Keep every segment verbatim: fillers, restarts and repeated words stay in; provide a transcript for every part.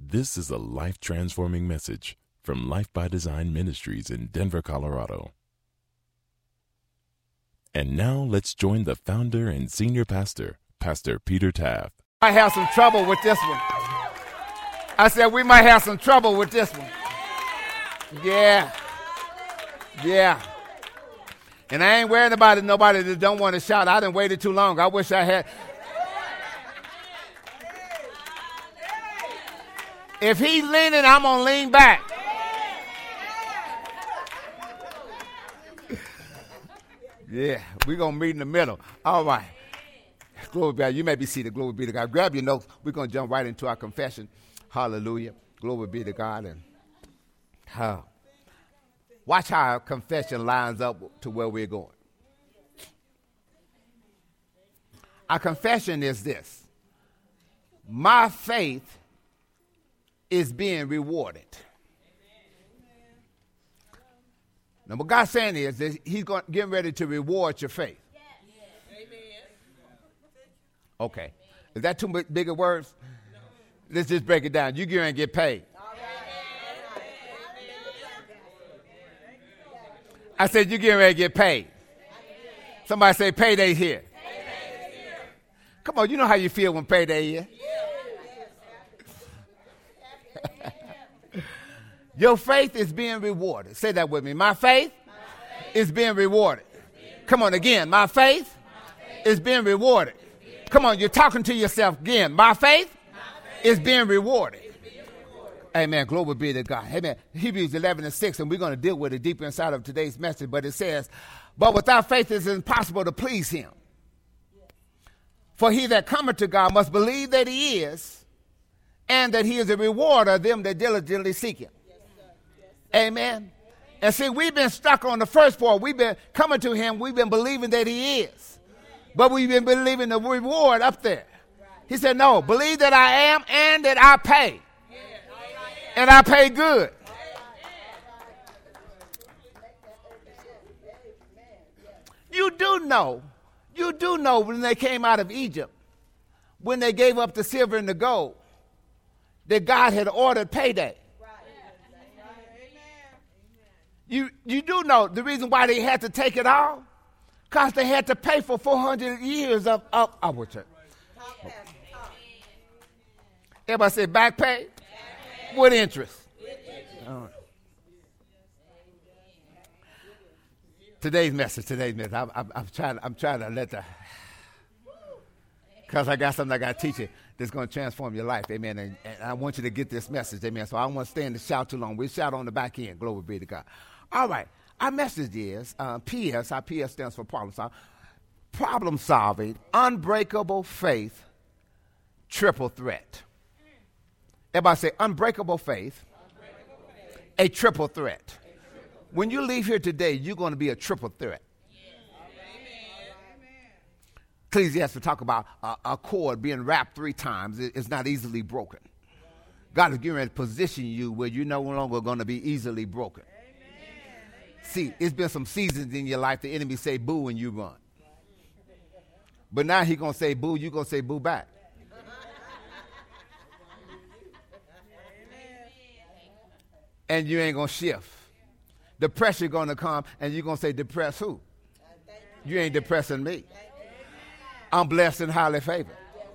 This is a life-transforming message from Life by Design Ministries in Denver, Colorado. And now let's join the founder and senior pastor, Pastor Peter Taft. I have some trouble with this one. I said we might have some trouble with this one. Yeah. Yeah. And I ain't worried about it, nobody that don't want to shout. I done waited too long. I wish I had. If he's leaning, I'm going to lean back. Yeah, we're going to meet in the middle. All right. Glory be to God. You may be seated. Glory be to God. Grab your notes. We're going to jump right into our confession. Hallelujah. Glory be to God. And uh, watch how our confession lines up to where we're going. Our confession is this. My faith is being rewarded. Now, what God's saying is that he's going, getting ready to reward your faith. Okay. Is that too big of words? Let's just break it down. You're going to get paid. I said, you're getting ready to get paid. Somebody say, payday's here. Come on, you know how you feel when payday is. Your faith is being rewarded. Say that with me. My faith, my faith is being rewarded. Being Come on again. My faith, my faith is being rewarded. Being Come on, you're talking to yourself again. My faith, my faith is being rewarded. Is being rewarded. Amen. Glory be to God. Amen. Hebrews eleven and six, and we're going to deal with it deeper inside of today's message, but it says, but without faith it is impossible to please him. For he that cometh to God must believe that he is, and that he is a rewarder of them that diligently seek him. Amen. And see, we've been stuck on the first part. We've been coming to him. We've been believing that he is. But we've been believing the reward up there. He said, no, believe that I am and that I pay. And I pay good. You do know, you do know when they came out of Egypt, when they gave up the silver and the gold, that God had ordered payday. You you do know the reason why they had to take it all? Because they had to pay for four hundred years of, of our church. Everybody say back pay? Back pay. With interest. With interest. All right. Today's message, today's message. I'm, I'm, I'm, trying, I'm trying to let the, because I got something I got to teach you that's going to transform your life, amen. And, and I want you to get this message, amen. So I don't want to stand and shout too long. We shout on the back end, glory be to God. All right, our message is uh, P S. Our P S stands for problem solving. Problem solving, unbreakable faith, triple threat. Everybody say unbreakable faith, unbreakable faith. A, triple threat. a triple threat. When you leave here today, you're going to be a triple threat. Ecclesiastes will talk about uh, a cord being wrapped three times. It, it's not easily broken. God is getting ready to position you where you're no longer going to be easily broken. See, it's been some seasons in your life the enemy say boo and you run. But now he's going to say boo, you're going to say boo back. And you ain't going to shift. The pressure going to come and you're going to say depress who? You ain't depressing me. I'm blessed and highly favored.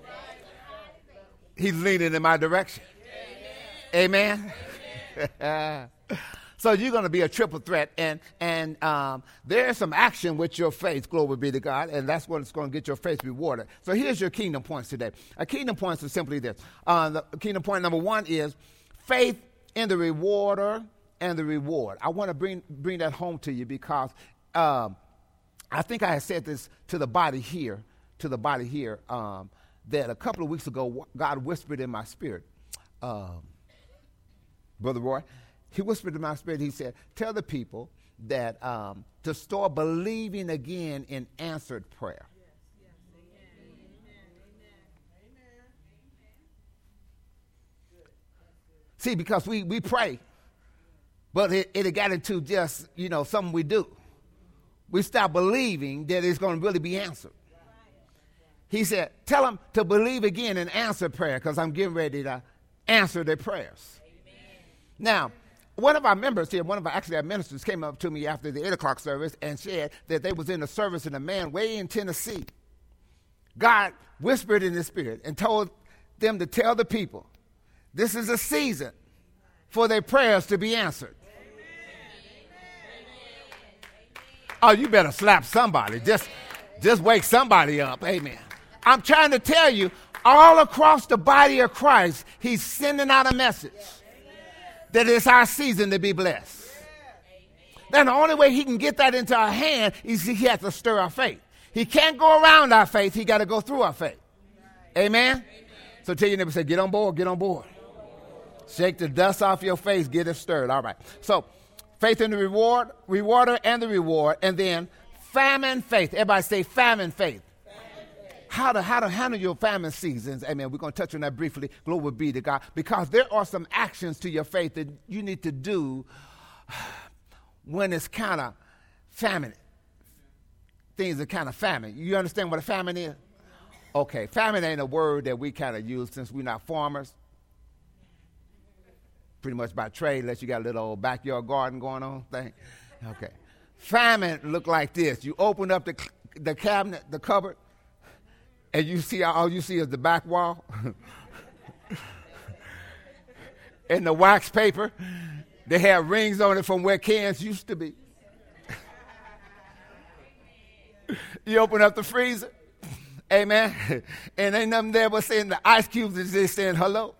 He's leaning in my direction. Amen. Amen. So you're going to be a triple threat, and and um, there's some action with your faith, glory be to God, and that's what's going to get your faith rewarded. So here's your kingdom points today. Our kingdom points are simply this. Uh, the kingdom point number one is faith in the rewarder and the reward. I want to bring bring that home to you because um, I think I had said this to the body here, to the body here, um, that a couple of weeks ago, God whispered in my spirit, um, Brother Roy, he whispered in my spirit, he said, tell the people that um, to start believing again in answered prayer. Yes, yes, amen. Amen. Amen. See, because we, we pray, but it, it got into just, you know, something we do. We stop believing that it's going to really be answered. He said, tell them to believe again in answered prayer because I'm getting ready to answer their prayers. Amen. Now, one of our members here, one of our, actually our ministers came up to me after the eight o'clock service and said that they was in a service and a man way in Tennessee, God whispered in his spirit and told them to tell the people, this is a season for their prayers to be answered. Oh, you better slap somebody. Just, just wake somebody up. Amen. I'm trying to tell you, all across the body of Christ, he's sending out a message that it's our season to be blessed. Then the only way he can get that into our hand is he has to stir our faith. He can't go around our faith. He got to go through our faith. Amen? So tell your neighbor, say, get on board, get on board. Shake the dust off your face, get it stirred. All right. So faith in the reward, rewarder and the reward, and then famine faith. Everybody say famine faith. How to, how to handle your famine seasons. Amen. We're going to touch on that briefly. Glory be to God. Because there are some actions to your faith that you need to do when it's kind of famine. Things are kind of famine. You understand what a famine is? Okay. Famine ain't a word that we kind of use since we're not farmers. Pretty much by trade, unless you got a little old backyard garden going on thing. Okay. Famine look like this. You open up the, the cabinet, the cupboard, and you see all you see is the back wall and the wax paper. They have rings on it from where cans used to be. You open up the freezer, amen, and ain't nothing there but saying the ice cubes is just saying hello.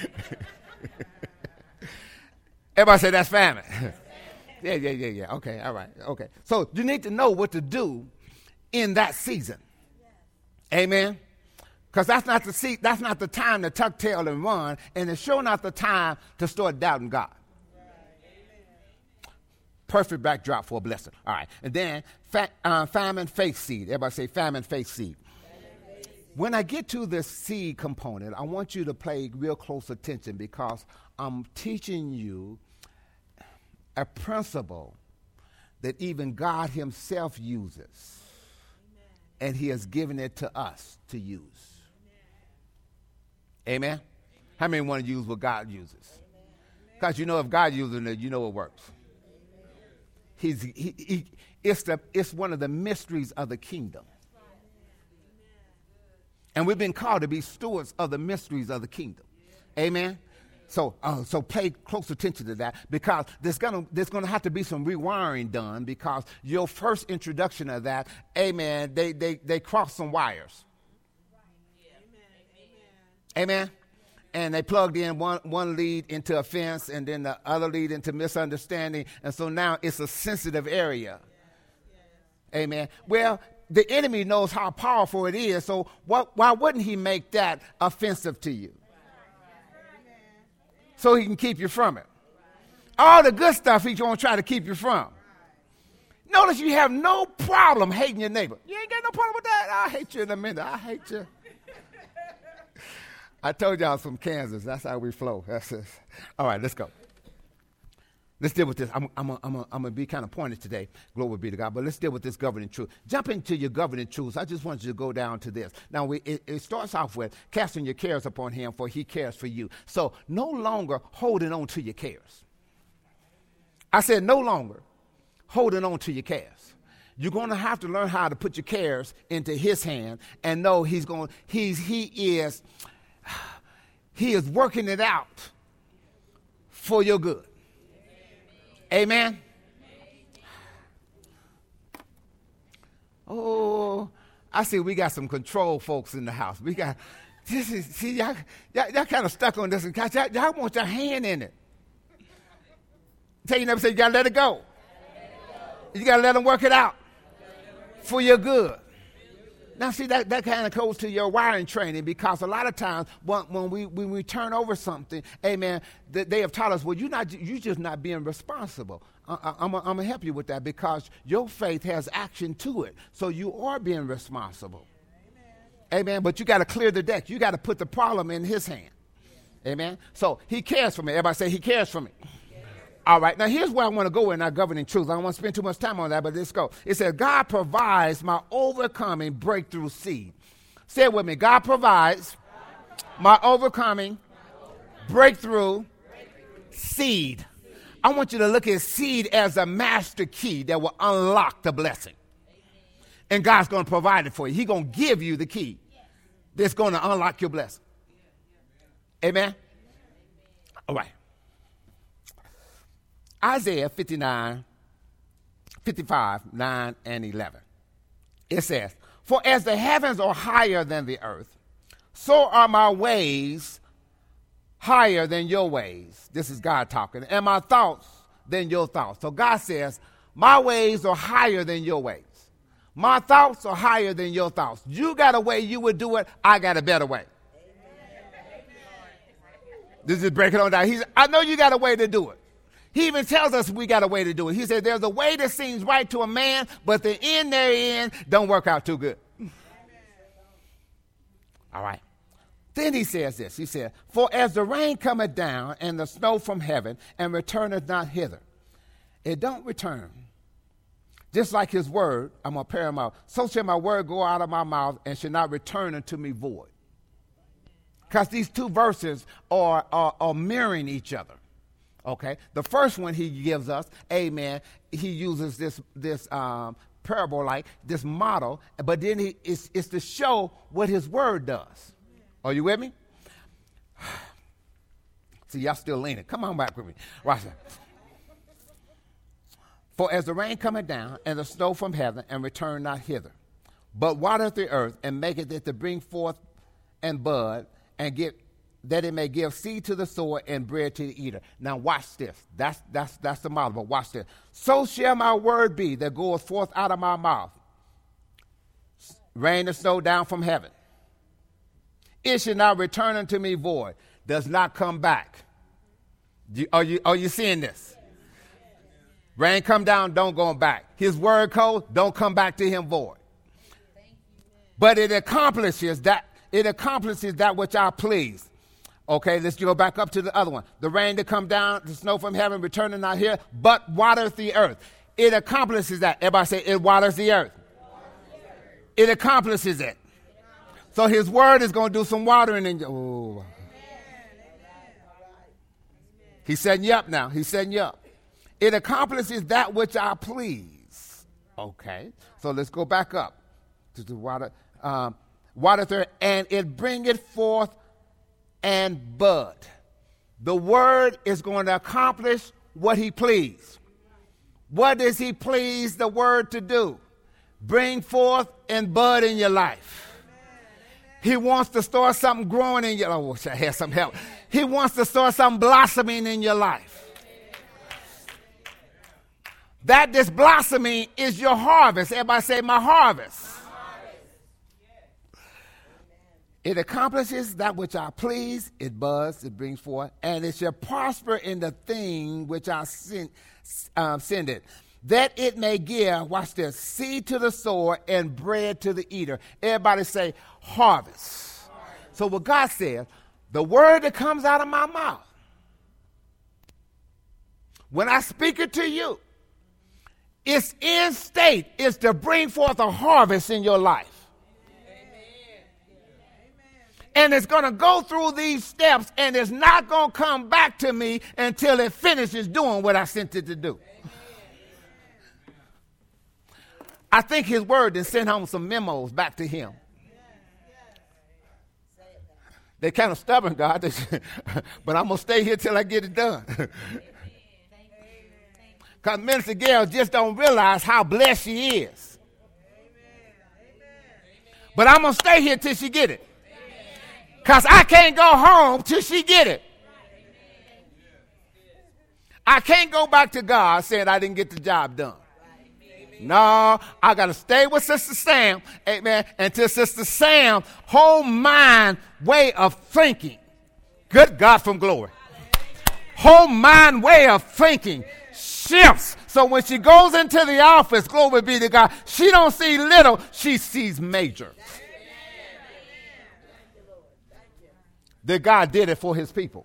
Everybody say that's famine. Yeah, yeah, yeah, yeah. Okay, all right, okay. So you need to know what to do in that season. Amen. Because that's not the see, that's not the time to tuck tail and run, and it's sure not the time to start doubting God. Right. Perfect backdrop for a blessing. All right. And then fa- uh, famine faith seed. Everybody say famine faith seed. Famine, faith. When I get to the seed component, I want you to pay real close attention because I'm teaching you a principle that even God himself uses. And he has given it to us to use. Amen? Amen? How many want to use what God uses? Because you know if God uses it, you know it works. He's, he, he, it's, the, it's one of the mysteries of the kingdom. And we've been called to be stewards of the mysteries of the kingdom. Amen? So, uh, so pay close attention to that because there's gonna there's gonna have to be some rewiring done because your first introduction of that, amen. They they they crossed some wires. Amen. Amen. And they plugged in one one lead into a fence and then the other lead into misunderstanding, and so now it's a sensitive area. Amen. Well, the enemy knows how powerful it is, so what? Why wouldn't he make that offensive to you? So he can keep you from it. All the good stuff he's going to try to keep you from. Notice you have no problem hating your neighbor. You ain't got no problem with that. I hate you in a minute. I hate you. I told y'all from Kansas. That's how we flow. That's it. All right, let's go. Let's deal with this. I'm, I'm, I'm, I'm going to be kind of pointed today. Glory be to God. But let's deal with this governing truth. Jump into your governing truths. I just want you to go down to this. Now, we, it, it starts off with casting your cares upon him, for he cares for you. So no longer holding on to your cares. I said no longer holding on to your cares. You're going to have to learn how to put your cares into his hand and know he's going. He's he is he is working it out for your good. Amen. Oh, I see we got some control folks in the house. We got, this is, see, y'all, y'all, y'all kind of stuck on this. Y'all, y'all want your hand in it. Tell you never say you got to let it go. You got to let them work it out for your good. Now, see, that, that kind of goes to your wiring training because a lot of times when, when we when we turn over something, amen, they, they have taught us, well, you're not, you're just not being responsible. I, I, I'm going to help you with that because your faith has action to it. So you are being responsible. Amen. Amen. But you got to clear the deck. You got to put the problem in his hand. Amen. So he cares for me. Everybody say he cares for me. All right, now here's where I want to go in our governing truth. I don't want to spend too much time on that, but let's go. It says, God provides my overcoming breakthrough seed. Say it with me. God provides my overcoming Breakthrough, seed. I want you to look at seed as a master key that will unlock the blessing. And God's going to provide it for you. He's going to give you the key that's going to unlock your blessing. Amen? All right. Isaiah fifty-nine, fifty-five, nine, and eleven. It says, for as the heavens are higher than the earth, so are my ways higher than your ways. This is God talking. And my thoughts than your thoughts. So God says, my ways are higher than your ways. My thoughts are higher than your thoughts. You got a way you would do it. I got a better way. This is breaking on down. He's, I know you got a way to do it. He even tells us we got a way to do it. He said there's a way that seems right to a man, but the end therein don't work out too good. All right. Then he says this. He said, for as the rain cometh down and the snow from heaven and returneth not hither, it don't return. Just like his word, I'm going to pair him out. So shall my word go out of my mouth and shall not return unto me void. Because these two verses are, are, are mirroring each other. Okay, the first one he gives us, amen, he uses this this um, parable, like this model, but then he, it's, it's to show what his word does. Are you with me? See, y'all still leaning. Come on back with me. Watch that. For as the rain cometh down, and the snow from heaven, and return not hither, but watereth the earth, and maketh it to bring forth and bud, and get that it may give seed to the sower and bread to the eater. Now watch this. That's that's that's the model, but watch this. So shall my word be that goeth forth out of my mouth. Rain and snow down from heaven. It shall not return unto me void. Does not come back. You, are you are you seeing this? Rain come down, don't go back. His word goes, don't come back to him void. But it accomplishes that, it accomplishes that which I please. Okay, let's go back up to the other one. The rain to come down, the snow from heaven, returning not here, but waters the earth. It accomplishes that. Everybody say, it waters the earth. It accomplishes it. So his word is going to do some watering in you. Oh. He's setting you up now. He's setting you up. It accomplishes that which I please. Okay, so let's go back up to the water. Um, water there, and it bringeth forth and bud. The word is going to accomplish what he pleased. What does he please the word to do? Bring forth and bud in your life. He wants to start something growing in your life. Oh, I wish I had some help. He wants to start something blossoming in your life. That this blossoming is your harvest. Everybody say, my harvest. It accomplishes that which I please, it buds, it brings forth, and it shall prosper in the thing which I send, uh, send it, that it may give, watch this, seed to the sower and bread to the eater. Everybody say, harvest. harvest. So what God says, the word that comes out of my mouth, when I speak it to you, its end state is to bring forth a harvest in your life. And it's going to go through these steps, and it's not going to come back to me until it finishes doing what I sent it to do. I think his word then sent home some memos back to him. They're kind of stubborn, God, but I'm going to stay here till I get it done. Because Minister Gail just don't realize how blessed she is. But I'm going to stay here till she get it. Because I can't go home till she get it. I can't go back to God saying I didn't get the job done. No, I got to stay with Sister Sam, amen, until Sister Sam's whole mind way of thinking, good God from glory, whole mind way of thinking shifts. So when she goes into the office, glory be to God, she don't see little, she sees major. That God did it for his people.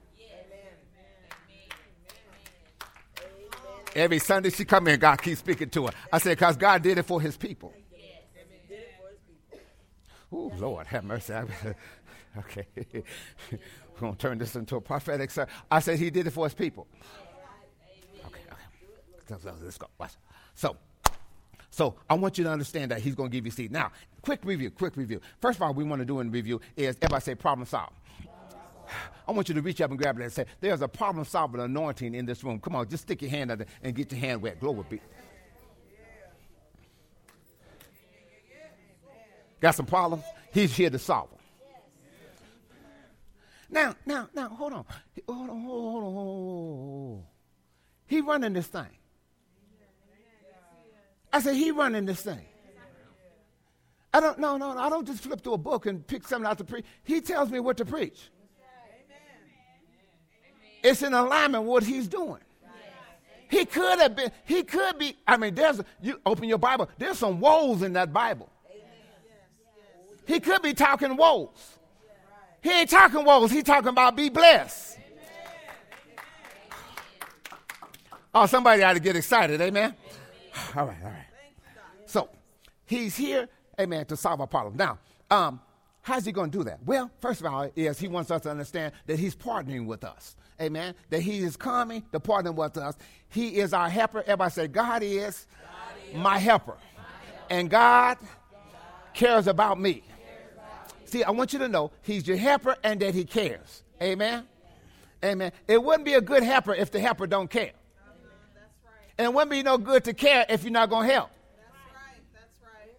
Every Sunday she come in, God keeps speaking to her. I said, because God did it for his people. Oh, Lord, have mercy. Okay. We're going to turn this into a prophetic service. I said he did it for his people. Okay, okay. So, let's go. Watch. So, so I want you to understand that he's going to give you seed. Now, quick review, quick review. First of all, we want to do in review is everybody say problem solved. I want you to reach up and grab it and say, there's a problem solving anointing in this room. Come on, just stick your hand out there and get your hand wet. Glory be. Got some problems? He's here to solve them. Now, now, now, hold on. Hold on, hold on, hold on. He running this thing. I said, he running this thing. I don't, no, no, I don't just flip through a book and pick something out to preach. He tells me what to preach. It's in alignment with what he's doing. He could have been, he could be, I mean, there's, a, you open your Bible, there's some woes in that Bible. He could be talking woes. He ain't talking woes, he's talking about be blessed. Oh, somebody ought to get excited, amen? All right, all right. So, he's here, amen, to solve our problem. Now, um, how's he going to do that? Well, first of all, is he wants us to understand that he's partnering with us. Amen. That he is coming to partner with us. He is our helper. Everybody say, God is, God is my helper. My helper. And God, God cares about me. Cares about See, I want you to know he's your helper and that he cares. Amen. Amen. It wouldn't be a good helper if the helper don't care. Uh-huh. That's right. And it wouldn't be no good to care if you're not going to help. That's right. That's right.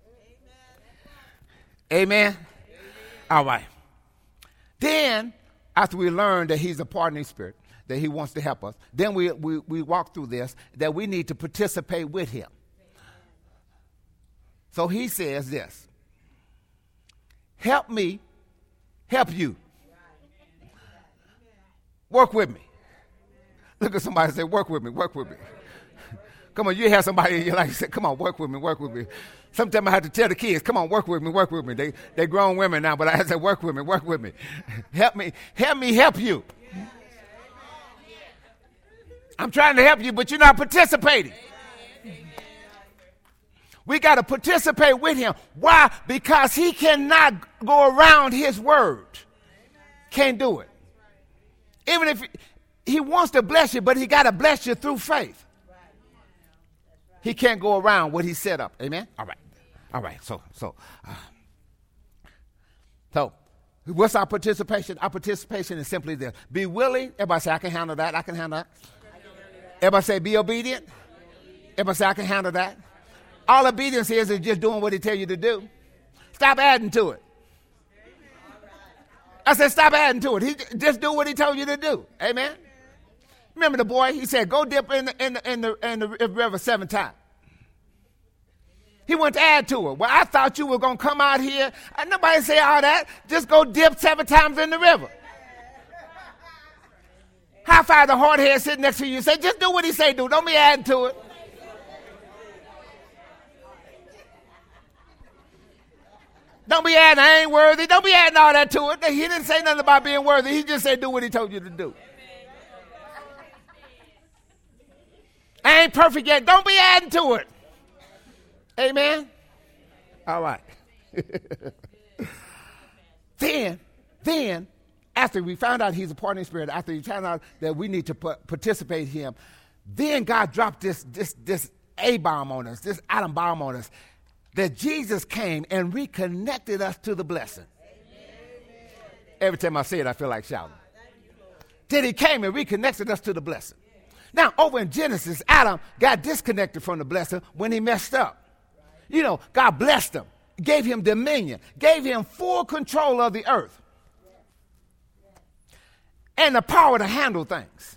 Amen. Amen. Amen. All right. Then, after we learn that he's a partnering spirit, that he wants to help us, then we, we, we walk through this, that we need to participate with him. So he says this, help me help you. Work with me. Look at somebody and say, work with me, work with me. Come on, you have somebody in your life say, come on, work with me, work with me. Sometimes I have to tell the kids, come on, work with me, work with me. They they grown women now, but I have to say, work with me, work with me. Help me, help me help you. I'm trying to help you, but you're not participating. We got to participate with him. Why? Because he cannot go around his word. Can't do it. Even if he wants to bless you, but he got to bless you through faith. He can't go around what he set up. Amen? All right. All right. So, so, uh, so what's our participation? Our participation is simply this. Be willing. Everybody say, I can handle that. I can handle that. Everybody say, be obedient. Everybody say, I can handle that. All obedience is is just doing what he tell you to do. Stop adding to it. I said, stop adding to it. He just do what he told you to do. Amen? Remember the boy? He said, go dip in the, in the, in the, in the river seven times. He went to add to it. Well, I thought you were going to come out here. And nobody say all that. Just go dip seven times in the river. High five the hard head sitting next to you. Say, just do what he say do. Don't be adding to it. Don't be adding, I ain't worthy. Don't be adding all that to it. He didn't say nothing about being worthy. He just said do what he told you to do. I ain't perfect yet. Don't be adding to it. Amen? All right. then, then, after we found out he's a partnering spirit, after we found out that we need to participate in him, then God dropped this, this, this A-bomb on us, this atom bomb on us, that Jesus came and reconnected us to the blessing. Amen. Every time I say it, I feel like shouting. Then he came and reconnected us to the blessing. Now, over in Genesis, Adam got disconnected from the blessing when he messed up. You know, God blessed him, gave him dominion, gave him full control of the earth and the power to handle things.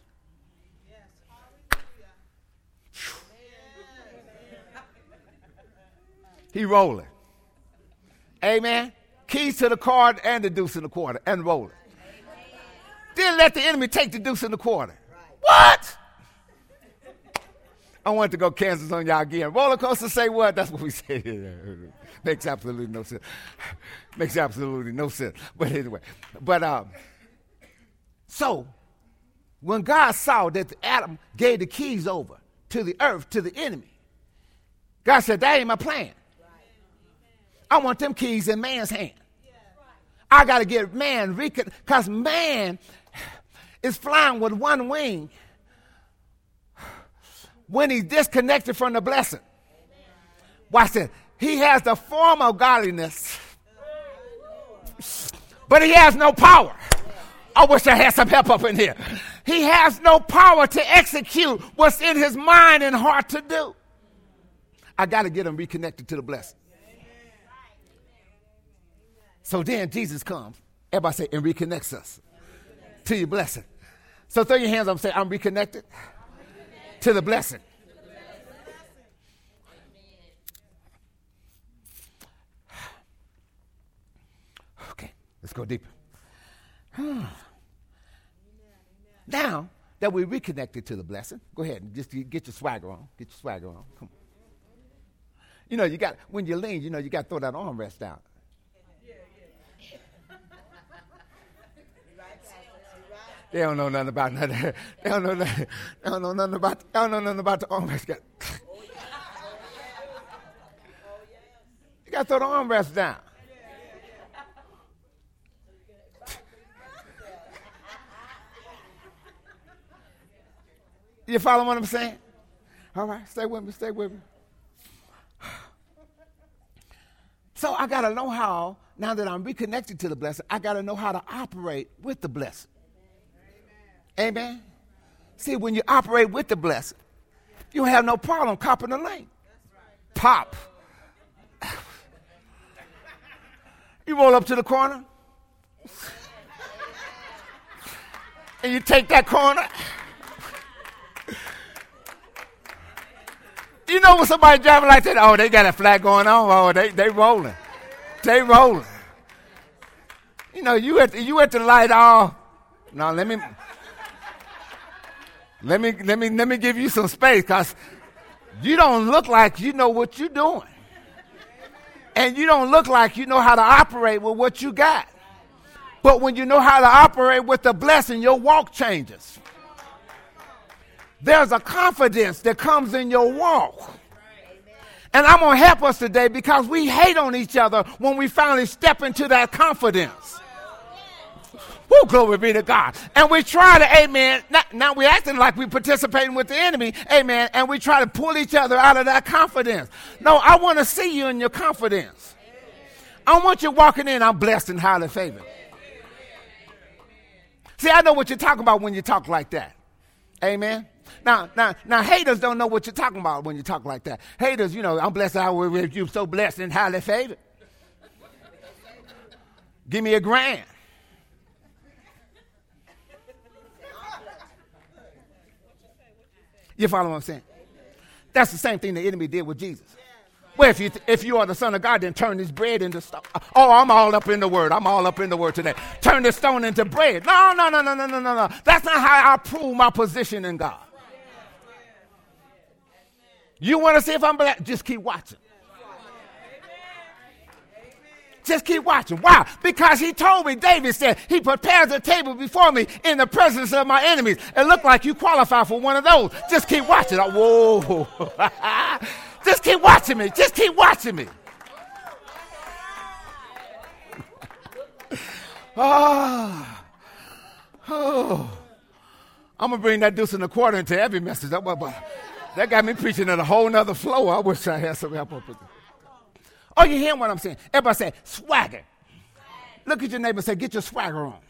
He rolling. Amen. Keys to the card and the deuce in the quarter and rolling. Didn't let the enemy take the deuce in the quarter. What? I want to go Kansas on y'all again. Roller coaster say what? That's what we say. Makes absolutely no sense. Makes absolutely no sense. But anyway. But um, so when God saw that Adam gave the keys over to the earth, to the enemy, God said, that ain't my plan. I want them keys in man's hand. I I got to get man, because man is flying with one wing when he's disconnected from the blessing. Watch this. He has the form of godliness, but he has no power. I wish I had some help up in here. He has no power to execute what's in his mind and heart to do. I got to get him reconnected to the blessing. So then Jesus comes. Everybody say, and reconnects us to your blessing. So throw your hands up and say, I'm reconnected to the blessing. Okay, let's go deeper. Now that we're reconnected to the blessing, go ahead and just get your swagger on. Get your swagger on. Come on. You know, you got, when you lean, you know, you got to throw that armrest out. They don't know nothing about nothing. They don't know nothing. They don't know nothing about. They don't know nothing about the armrest. You got to throw the armrest down. You follow what I'm saying? All right, stay with me. Stay with me. So I got to know how. Now that I'm reconnected to the blessing, I got to know how to operate with the blessing. Amen. Amen. See, when you operate with the blessing, you don't have no problem copping the lane. Pop. You roll up to the corner, and you take that corner. You know when somebody driving like that, oh, they got a flag going on. Oh, they they rolling. They rolling. You know, you at the, you at the light all. No, let me let me let me let me give you some space, because you don't look like you know what you're doing. And you don't look like you know how to operate with what you got. But when you know how to operate with the blessing, your walk changes. There's a confidence that comes in your walk. And I'm going to help us today, because we hate on each other when we finally step into that confidence. Woo, glory be to God. And we try to, amen, not, now we're acting like we're participating with the enemy, amen, and we try to pull each other out of that confidence. No, I want to see you in your confidence. I want you walking in, I'm blessed and highly favored. See, I know what you're talking about when you talk like that. Amen. Now, now, now, haters don't know what you're talking about when you talk like that. Haters, you know, I'm blessed how you're so blessed and highly favored. Give me a grand. You follow what I'm saying? That's the same thing the enemy did with Jesus. Well, if you if you are the Son of God, then turn this bread into stone. Oh, I'm all up in the word. I'm all up in the word today. Turn this stone into bread. No, no, no, no, no, no, no, no. That's not how I prove my position in God. You want to see if I'm black? Just keep watching. Just keep watching. Why? Because he told me, David said, he prepares a table before me in the presence of my enemies. It looked like you qualify for one of those. Just keep watching. Oh, whoa. Just keep watching me. Just keep watching me. Oh. Oh. I'm going to bring that deuce and a quarter into every message. That got me preaching at a whole nother flow. I wish I had some help up with it. Oh, you hear what I'm saying? Everybody say, swagger. Look at your neighbor and say, get your swagger on.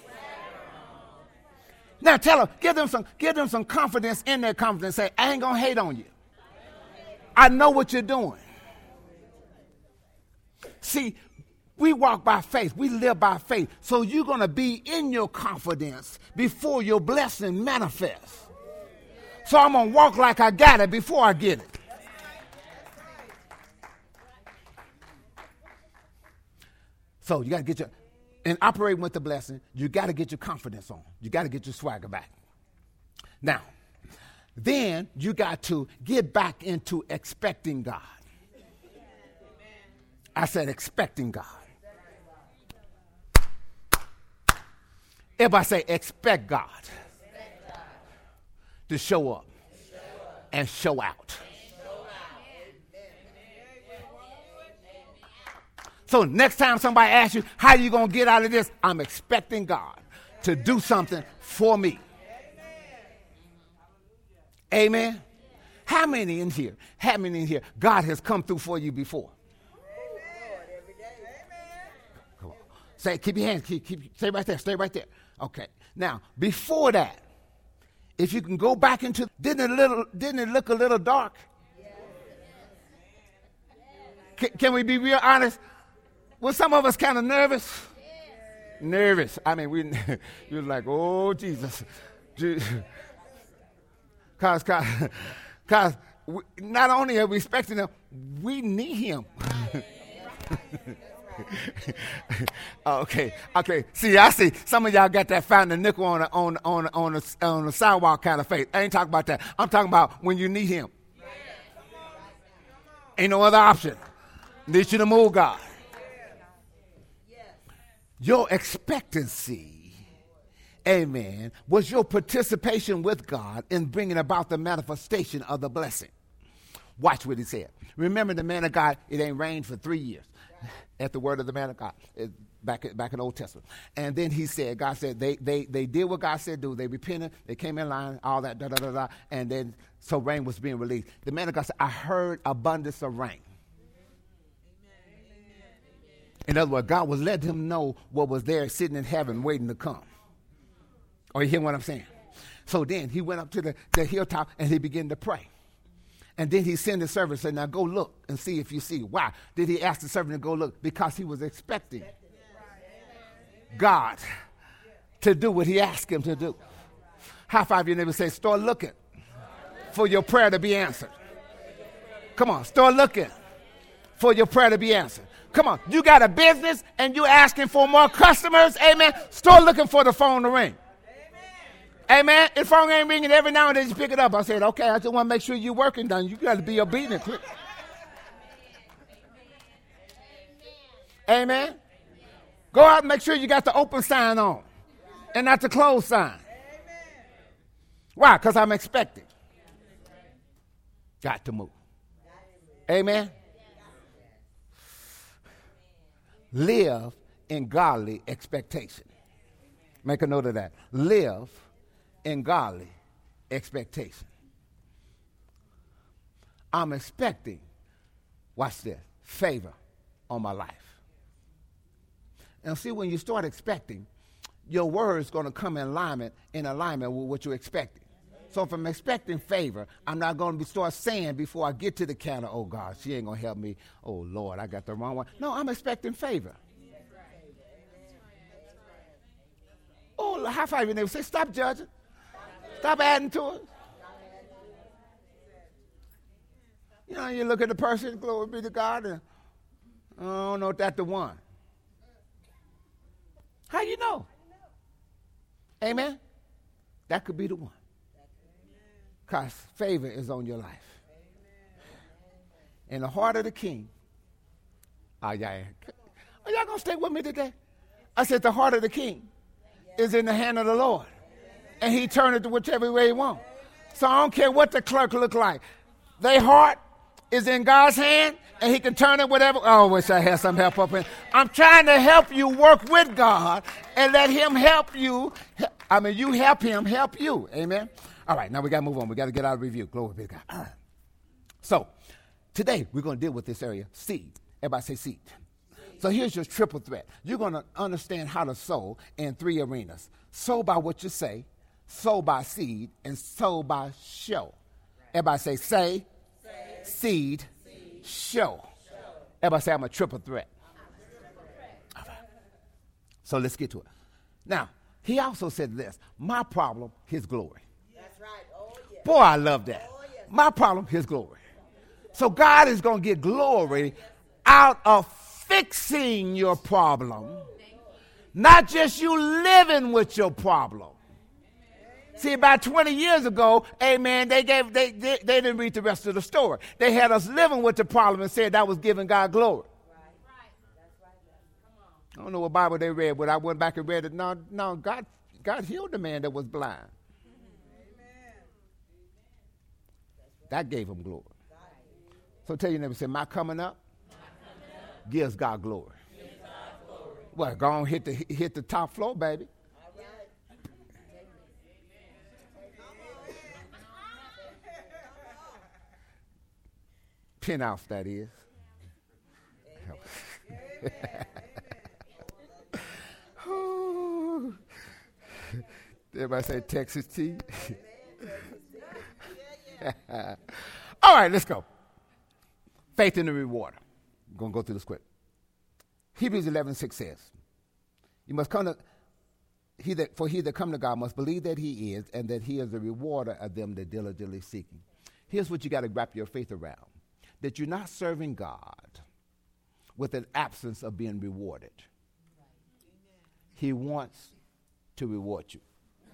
Now tell them, give them some, give them some confidence in their confidence. Say, I ain't going to hate on you. I know what you're doing. See, we walk by faith. We live by faith. So you're going to be in your confidence before your blessing manifests. So I'm going to walk like I got it before I get it. So you got to get your, and operating with the blessing, you got to get your confidence on. You got to get your swagger back. Now, then you got to get back into expecting God. I said expecting God. Everybody say expect God to show up and show out. So next time somebody asks you, how are you going to get out of this? I'm expecting God to do something for me. Amen. How many in here, how many in here, God has come through for you before? Come on. Say, keep your hands, keep, keep, stay right there, stay right there. Okay. Now, before that, if you can go back into, didn't it, little, didn't it look a little dark? Can, can we be real honest? Were some of us kind of nervous? Nervous. I mean, we you're like, oh, Jesus. Because because not only are we expecting him, we need him. okay, okay. See, I see some of y'all got that found a nickel on a, on on on a, on the sidewalk kind of faith. I ain't talking about that. I'm talking about when you need him. Ain't no other option. Need you to move, God. Your expectancy, amen, was your participation with God in bringing about the manifestation of the blessing. Watch what he said. Remember the man of God, it ain't rained for three years at the word of the man of God, it, back, back in the Old Testament. And then he said, God said, they, they, they did what God said do. They repented, they came in line, all that, da, da, da, da. And then, so rain was being released. The man of God said, I heard abundance of rain. In other words, God was letting him know what was there sitting in heaven waiting to come. Or you hear what I'm saying? So then he went up to the, the hilltop and he began to pray. And then he sent the servant and said, now go look and see if you see. Why did he ask the servant to go look? Because he was expecting God to do what he asked him to do. High five your neighbor and say, start looking for your prayer to be answered. Come on, start looking for your prayer to be answered. Come on, you got a business and you're asking for more customers, amen. Start looking for the phone to ring. Amen. Amen. If the phone ain't ringing every now and then, you pick it up. I said, okay, I just want to make sure you're working done. You got to be obedient. Amen. Go out and make sure you got the open sign on and not the closed sign. Why? Because I'm expecting. Got to move. Amen. Live in godly expectation. Make a note of that. Live in godly expectation. I'm expecting, watch this, favor on my life. And see, when you start expecting, your word's going to come in alignment, in alignment with what you're expecting. So if I'm expecting favor, I'm not going to start saying before I get to the counter, oh, God, she ain't going to help me. Oh, Lord, I got the wrong one. No, I'm expecting favor. Oh, high five your neighbor. Say, stop judging. Stop adding to it. You know, you look at the person, glory be to God, and I don't know if that's the one. How you know? Amen? That could be the one. Because favor is on your life. In the heart of the king. Oh, yeah. Are y'all going to stay with me today? I said the heart of the king is in the hand of the Lord. And he turned it to whichever way he wants. So I don't care what the clerk look like. Their heart is in God's hand, and he can turn it whatever. Oh, I wish I had some help up in. I'm trying to help you work with God and let him help you. I mean, you help him help you. Amen. All right, now we got to move on. We got to get out of review. Glory be to God. All right. So today we're going to deal with this area, seed. Everybody say seed. So here's your triple threat. You're going to understand how to sow in three arenas. Sow by what you say, sow by seed, and sow by show. Everybody say say, say seed, seed, show. show. Everybody say I'm a triple threat. A triple threat. All right. So let's get to it. Now, he also said this, my problem, his glory. That's right. Oh, yeah. Boy, I love that. Oh, yes. My problem, his glory. So God is going to get glory out of fixing your problem, not just you living with your problem. See, about twenty years ago, amen, they gave they, they they didn't read the rest of the story. They had us living with the problem and said that was giving God glory. I don't know what Bible they read, but I went back and read it. No, no, God, God healed the man that was blind. That gave him glory. So tell your neighbor, say, my coming up gives God glory. Well, go on, hit the hit the top floor, baby. Penthouse, that is. Everybody say Texas tea. All right, let's go. Faith in the rewarder. I'm going to go through this quick. Hebrews eleven six says, "You must come to he that for he that come to God must believe that He is, and that He is the rewarder of them that diligently seek Him." Here's what you got to wrap your faith around: that you're not serving God with an absence of being rewarded. He wants to reward you.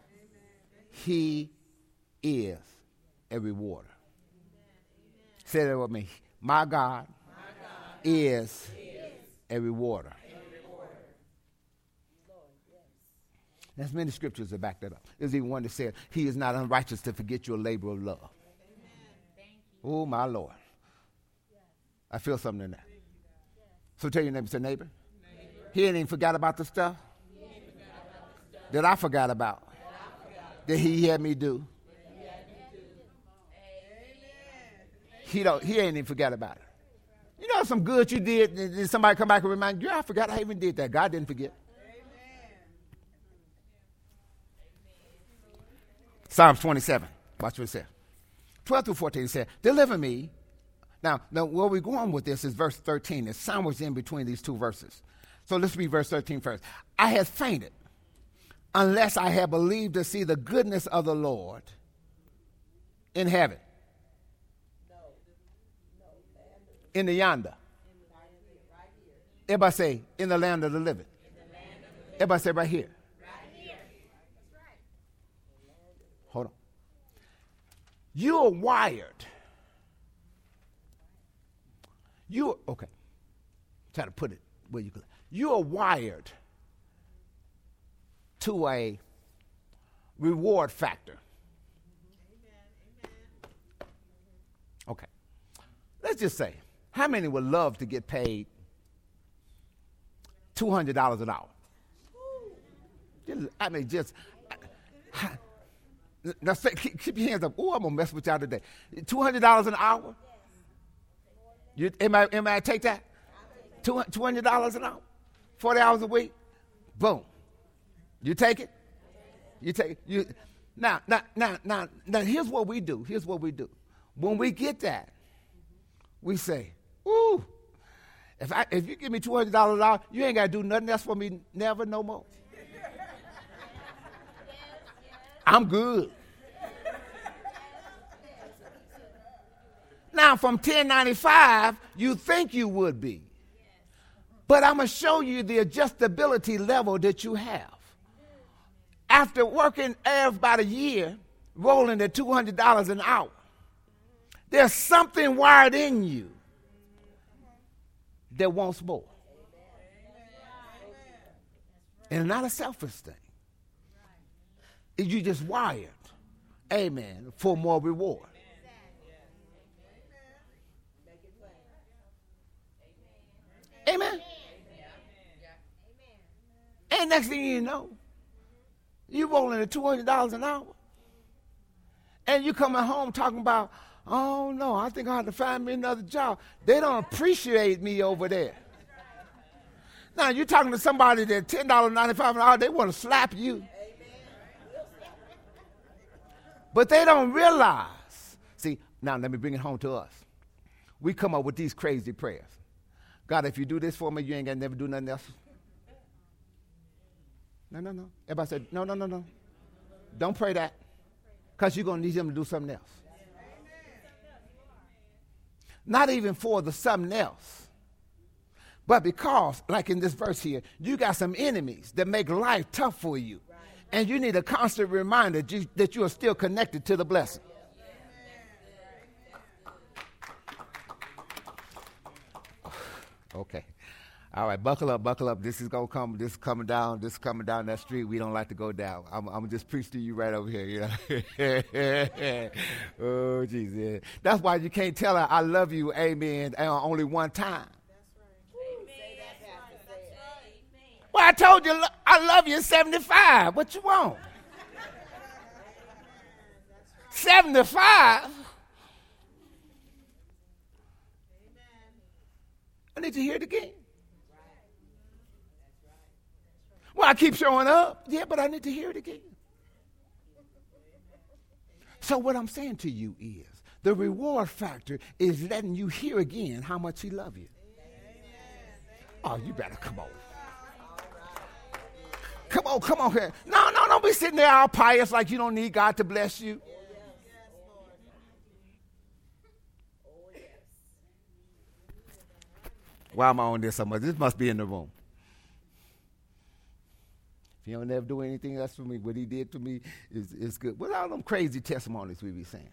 He is a rewarder. Say that with me. My God, My God is, is a rewarder. A rewarder. There's many scriptures that back that up. There's even one that said, He is not unrighteous to forget your labor of love. Oh, my Lord. I feel something in that. So tell your neighbor, say, neighbor, neighbor. He ain't even forgot about the stuff, about the stuff that I forgot about, that, I forgot that he had me do. He don't. He ain't even forgot about it. You know some good you did, and then somebody come back and remind you, yeah, I forgot I even did that. God didn't forget. Amen. Psalms twenty-seven. Watch what it says. twelve through fourteen says, deliver me. Now, now, where we're going with this is verse thirteen. It's sandwiched in between these two verses. So let's read verse thirteen first. I had fainted unless I had believed to see the goodness of the Lord in heaven. In the yonder. Everybody say, in the land of the living. Everybody say, right here. Hold on. You're wired. You okay. Try to put it where you could. You are wired to a reward factor. Okay. Let's just say, how many would love to get paid two hundred dollars an hour? I mean, just now say, keep, keep your hands up. Oh, I'm gonna mess with y'all today. Two hundred dollars an hour. You, am I? Am I take that? Two two hundred dollars an hour, forty hours a week. Boom. You take it. You take it. You now now now now now. Here's what we do. Here's what we do. When we get that, we say, "Ooh, if I if you give me two hundred dollars an hour, you ain't got to do nothing else for me, never, no more. I'm good." Now, from ten ninety-five, you think you would be. But I'm going to show you the adjustability level that you have. After working about a year, rolling at two hundred dollars an hour, there's something wired in you that wants more. And not a selfish thing. You just wired, amen, for more reward. Amen. And next thing you know, you rolling at two hundred dollars an hour. And you coming home talking about, oh, no, I think I have to find me another job. They don't appreciate me over there. Now, you're talking to somebody that ten dollars and ninety-five cents an hour, they want to slap you. But they don't realize. See, now let me bring it home to us. We come up with these crazy prayers. God, if you do this for me, you ain't got to never do nothing else. No, no, no. Everybody said, no, no, no, no. Don't pray that. Because you're going to need him to do something else. Not even for the something else. But because, like in this verse here, you got some enemies that make life tough for you. And you need a constant reminder that you, that you are still connected to the blessing. Okay. All right, buckle up, buckle up. This is going to come, this is coming down, this is coming down that street. We don't like to go down. I'm, I'm just preach to you right over here, you know. Oh, Jesus. Yeah. That's why you can't tell her, I love you, amen, only one time. That's right. Amen. Well, I told you I love you at seventy-five. What you want? seventy-five? I need to hear it again. Well, I keep showing up. Yeah, but I need to hear it again. So what I'm saying to you is the reward factor is letting you hear again how much he loves you. Oh, you better come on. Come on, come on here. No, no, don't be sitting there all pious like you don't need God to bless you. Why am I on this so much? This must be in the room. If he don't ever do anything else for me, what he did to me is, is good. What all them crazy testimonies we be saying?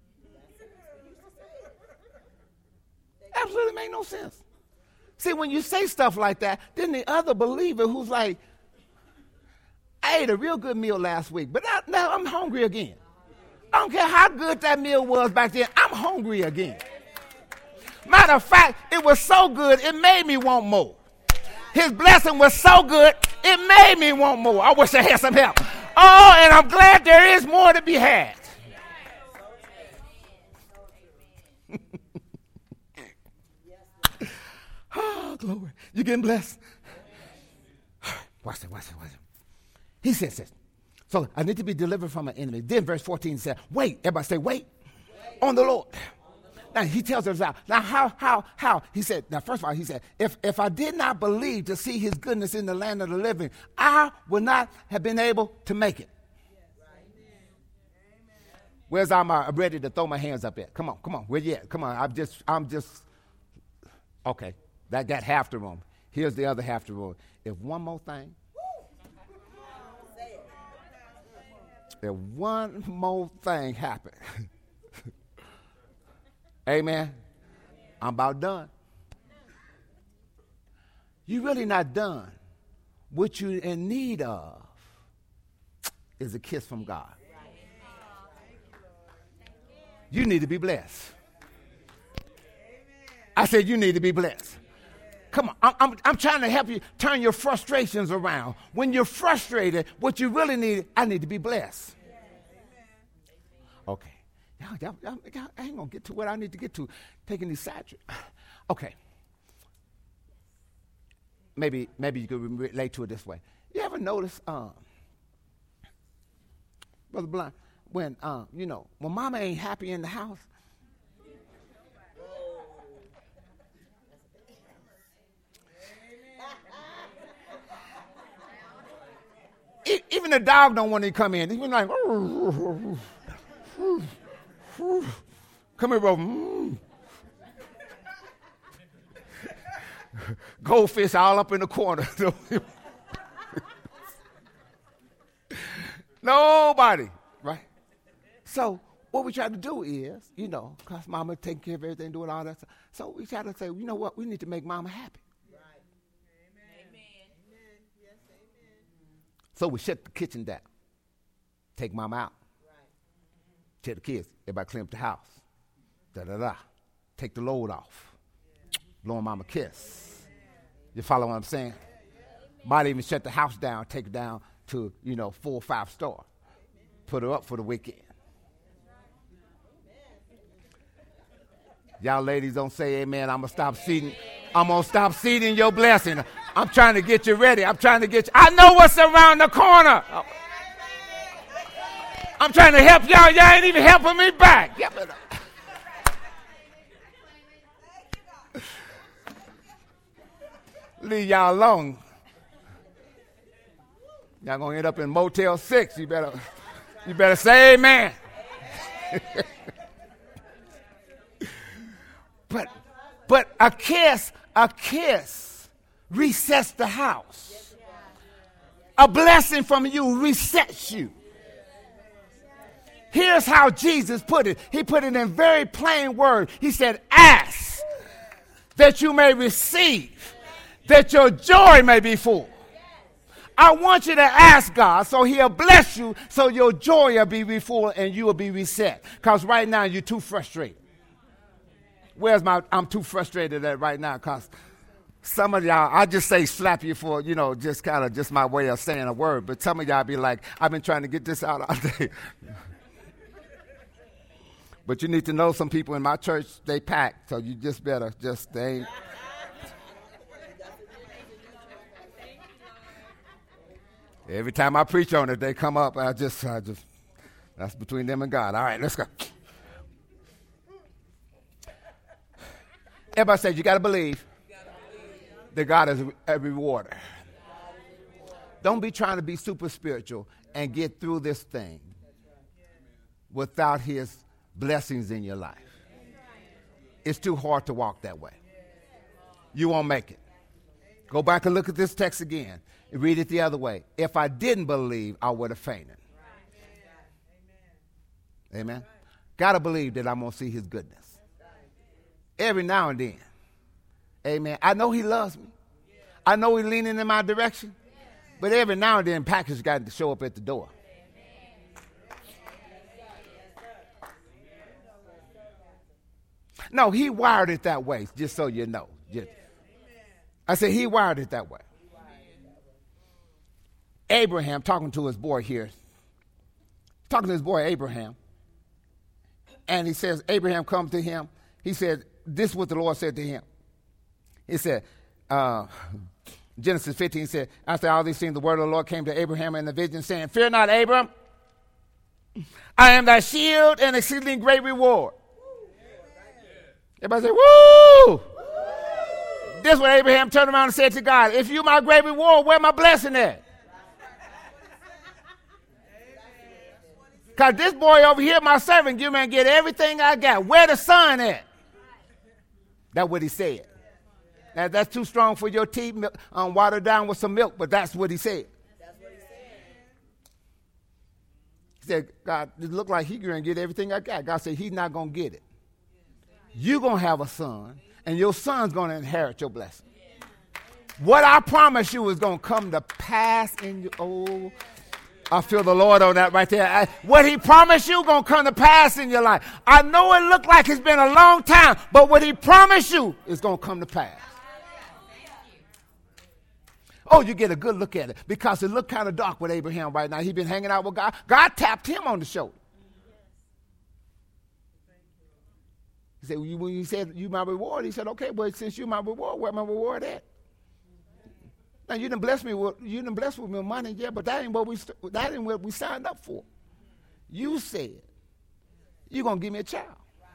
Absolutely make no sense. See, when you say stuff like that, then the other believer who's like, I ate a real good meal last week, but now, now I'm hungry again. I don't care how good that meal was back then. I'm hungry again. Matter of fact, it was so good, it made me want more. His blessing was so good, it made me want more. I wish I had some help. Oh, and I'm glad there is more to be had. Oh, glory. You getting blessed? Watch that, watch that, watch that. He says this. So I need to be delivered from an enemy. Then verse fourteen said, wait. Everybody say, wait, wait. On the Lord. Now he tells us out. Now how, how, how? He said, now first of all, he said, if, if I did not believe to see his goodness in the land of the living, I would not have been able to make it. Where's I'm uh, ready to throw my hands up at? Come on, come on. Where you at? Come on. I'm just, I'm just, okay. That got half the room. Here's the other half the room. If one more thing, if one more thing happened, amen, I'm about done. You're really not done. What you're in need of is a kiss from God. You need to be blessed. I said you need to be blessed. Come on, I'm, I'm, I'm trying to help you turn your frustrations around. When you're frustrated, what you really need, I need to be blessed. Okay. Y'all, y'all, y'all, y'all, I ain't going to get to what I need to get to, taking these side trips. Okay. Maybe maybe you could relate to it this way. You ever notice, um, Brother Blind, when, um, you know, when mama ain't happy in the house, even the dog don't want to come in. He's like, come here, bro. Mm. Goldfish all up in the corner. Nobody, right? So what we try to do is, you know, because mama taking care of everything, doing all that stuff. So we try to say, you know what? We need to make mama happy. So we shut the kitchen down. Take mama out. Right. Tell the kids, everybody clean up the house. Da da da. Take the load off. Yeah. Blowing mama a kiss. Yeah. You follow what I'm saying? Yeah, yeah. Might even shut the house down, take it down to, you know, four or five star. Amen. Put her up for the weekend. Right. Y'all ladies don't say amen. I'm gonna stop seeding. I'm gonna stop seeding your blessing. I'm trying to get you ready. I'm trying to get you. I know what's around the corner. I'm trying to help y'all. Y'all ain't even helping me back. Leave y'all alone. Y'all gonna end up in Motel Six. You better, you better say amen. but, but a kiss, a kiss. Resets the house. A blessing from you resets you. Here's how Jesus put it. He put it in very plain words. He said, ask that you may receive, that your joy may be full. I want you to ask God so he'll bless you so your joy will be full and you will be reset. Because right now you're too frustrated. Where's my, I'm too frustrated at right now because Some of y'all, I just say slap you for, you know, just kind of just my way of saying a word. But some of y'all be like, I've been trying to get this out all day. But you need to know some people in my church, they pack. So you just better just stay. Every time I preach on it, they come up. I just, I just, that's between them and God. All right, let's go. Everybody says you got to believe that God is a rewarder. Don't be trying to be super spiritual and get through this thing without his blessings in your life. It's too hard to walk that way. You won't make it. Go back and look at this text again and read it the other way. If I didn't believe, I would have fainted. Amen. Got to believe that I'm going to see his goodness. Every now and then. Amen. I know he loves me. I know he's leaning in my direction. But every now and then, package got to show up at the door. No, he wired it that way, just so you know. Just, I said he wired it that way. Abraham, talking to his boy here, talking to his boy Abraham, and he says, Abraham comes to him. He said, this is what the Lord said to him. He said, uh, Genesis fifteen said, after all these things, the word of the Lord came to Abraham in the vision, saying, fear not, Abram. I am thy shield and exceeding great reward. Everybody say, woo! This is what Abraham turned around and said to God, if you my great reward, where my blessing at? Because this boy over here, my servant, you man get everything I got. Where the son at? That's what he said. Now, that's too strong for your tea, um, watered down with some milk, but that's what he said. That's what he said. He said, God, it looked like he's going to get everything I got. God said, he's not going to get it. You're going to have a son, and your son's going to inherit your blessing. What I promise you is going to come to pass in your, oh, I feel the Lord on that right there. I, what he promised you going to come to pass in your life. I know it looked like it's been a long time, but what he promised you is going to come to pass. Oh, you get a good look at it because it looked kind of dark with Abraham right now. He's been hanging out with God. God tapped him on the shoulder. He said, when you said you my reward, he said, okay, but since you my reward, where my reward at? Now you didn't bless me with you didn't bless me with money, yeah, but that ain't what we that ain't what we signed up for. You said you're gonna give me a child.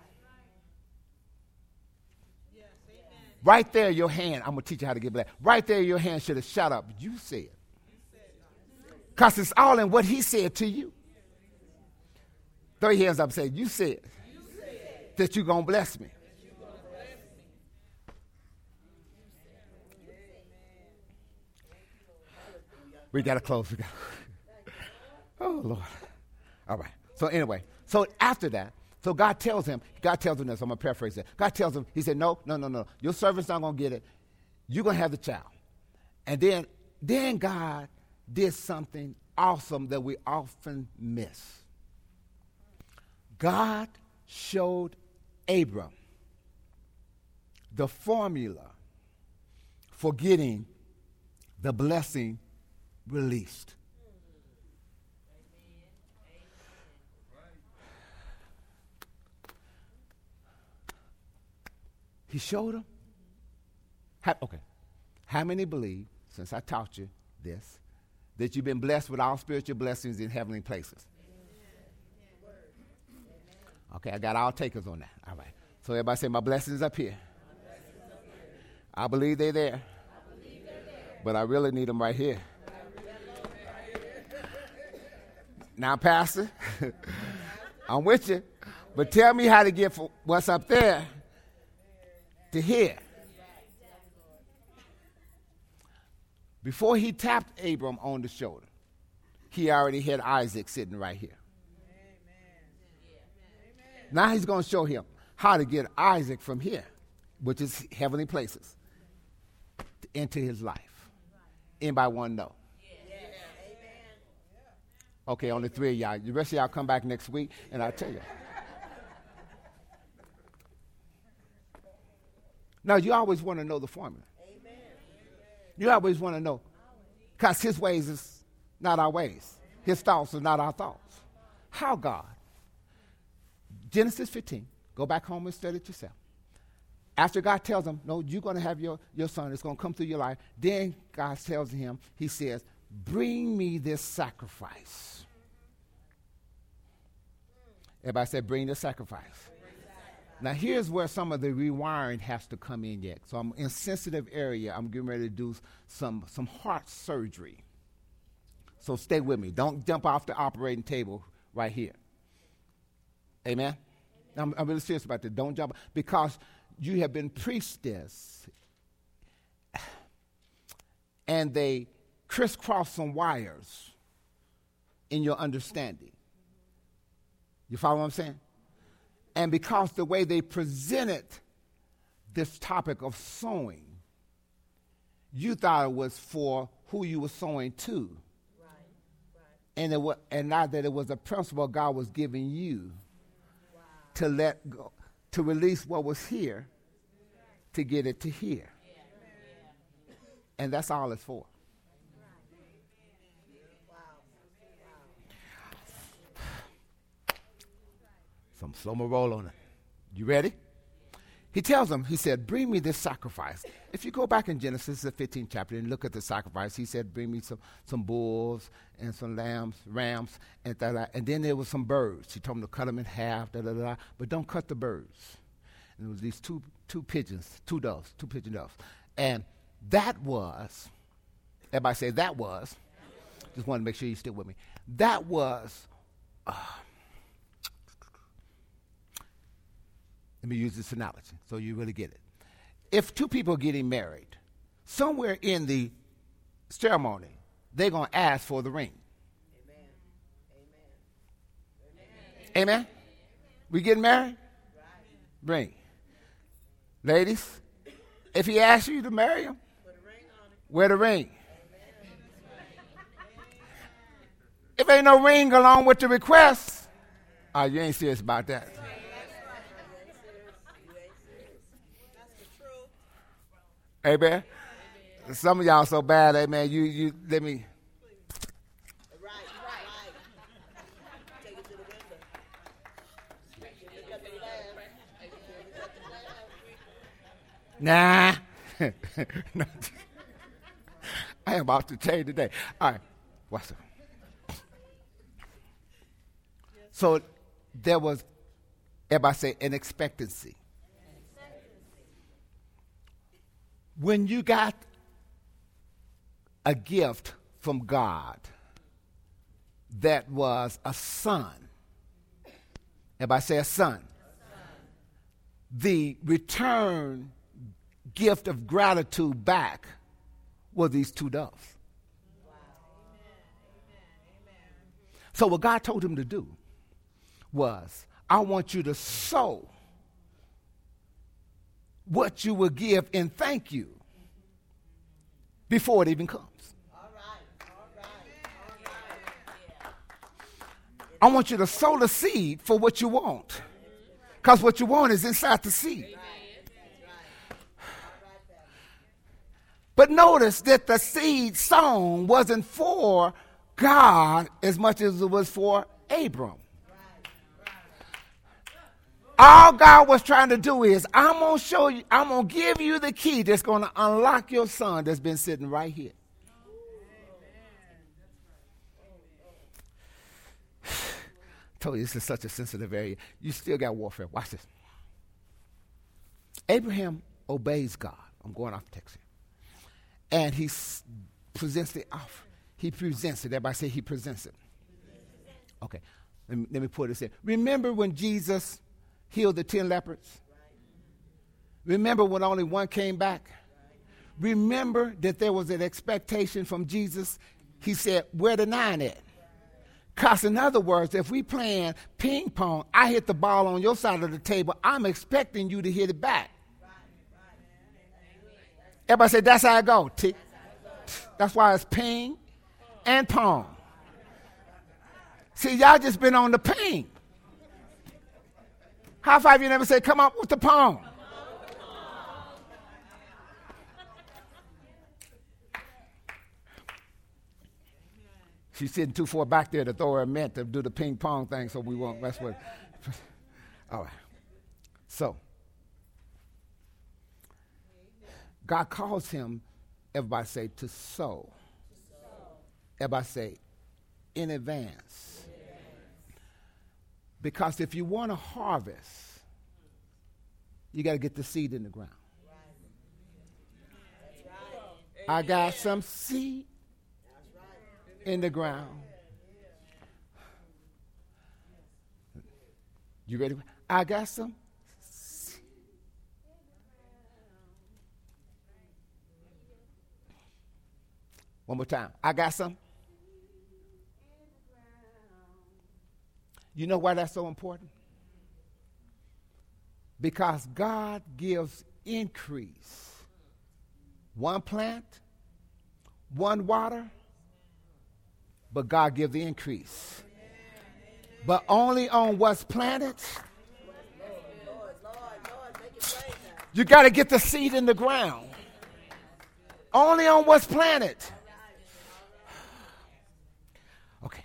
Right there, your hand. I'm gonna teach you how to get blessed. Right there, your hand should have shot up. You said, because it's all in what he said to you. Throw your hands up and say, you said, you said that you're gonna bless me. We got to close. We got. Oh, Lord. All right. So anyway, so after that, so God tells him, God tells him this. I'm going to paraphrase that. God tells him, he said, no, no, no, no. Your servant's not going to get it. You're going to have the child. And then, then God did something awesome that we often miss. God showed Abram the formula for getting the blessing released. He showed him. How, okay. How many believe, since I taught you this, that you've been blessed with all spiritual blessings in heavenly places? Okay, I got all takers on that. All right. So everybody say, my blessings up here. I believe they're there. But I really need them right here. Now, Pastor, I'm with you, but tell me how to get from what's up there to here. Before he tapped Abram on the shoulder, he already had Isaac sitting right here. Now he's going to show him how to get Isaac from here, which is heavenly places, into his life. Anybody want to know? Okay, only three of y'all. The rest of y'all come back next week, and I'll tell you. Now, you always want to know the formula. Amen. You always want to know. Because his ways is not our ways. His thoughts are not our thoughts. How God? Genesis fifteen. Go back home and study it yourself. After God tells him, no, you're going to have your, your son. It's going to come through your life. Then God tells him, he says, bring me this sacrifice. Everybody said, bring the sacrifice. Now, here's where some of the rewiring has to come in yet. So I'm in a sensitive area. I'm getting ready to do some, some heart surgery. So stay with me. Don't jump off the operating table right here. Amen? I'm, I'm really serious about that. Don't jump. Because you have been preached this, and they crisscross some wires in your understanding. You follow what I'm saying? And because the way they presented this topic of sowing, you thought it was for who you were sowing to. Right, right. And, it was, and not that it was a principle God was giving you wow. to let go, to release what was here, to get it to here. Yeah. Yeah. And that's all it's for. Some slow-mo roll on it. You ready? He tells them, he said, bring me this sacrifice. If you go back in Genesis, the fifteenth chapter, and look at the sacrifice, he said, bring me some, some bulls and some lambs, rams, and da, da. And then there was some birds. He told them to cut them in half, da, da, da, but don't cut the birds. And there was these two, two pigeons, two doves, two pigeon doves. And that was, everybody say that was, just want to make sure you stick with me. That was, uh, let me use this analogy so you really get it. If two people are getting married, somewhere in the ceremony, they're going to ask for the ring. Amen. Amen. Amen. Amen. We getting married? Right. Ring. Ladies, if he asks you to marry him, put a ring on it. Wear the ring. If ain't no ring along with the request, oh, you ain't serious about that. Amen. Some of y'all so bad, amen. You, you, let me. Right, right. Take it to the window. Nah. I am about to tell you today. All right, what's up? So there was, everybody say, an expectancy. When you got a gift from God that was a son, everybody say a son, a son. The return gift of gratitude back were these two doves. Wow. So what God told him to do was, I want you to sow what you will give in thank you before it even comes. All right, all right, all right. I want you to sow the seed for what you want, because what you want is inside the seed. But notice that the seed sown wasn't for God as much as it was for Abram. All God was trying to do is, I'm going to show you, I'm going to give you the key that's going to unlock your son that's been sitting right here. I told you this is such a sensitive area. You still got warfare. Watch this. Abraham obeys God. I'm going off text here. And he s- presents the offer. He presents it. Everybody say he presents it. Okay. Let me, let me put this in. Remember when Jesus healed the ten lepers? Remember when only one came back? Remember that there was an expectation from Jesus. He said, where the nine at? Because in other words, if we playing ping pong, I hit the ball on your side of the table, I'm expecting you to hit it back. Everybody say, that's how it go. Tick. That's why it's ping and pong. See, y'all just been on the ping. High five, you never say, come up with the pong. She's sitting too far back there to throw her mint to do the ping pong thing, so we won't mess with it. All right. So, God calls him, everybody say, to sow. Everybody say, in advance. Because if you want to harvest, you got to get the seed in the ground. I got some seed in the ground. You ready? I got some seed. One more time. I got some. You know why that's so important? Because God gives increase. One plant, one water, but God gives the increase. But only on what's planted. You got to get the seed in the ground. Only on what's planted. Okay.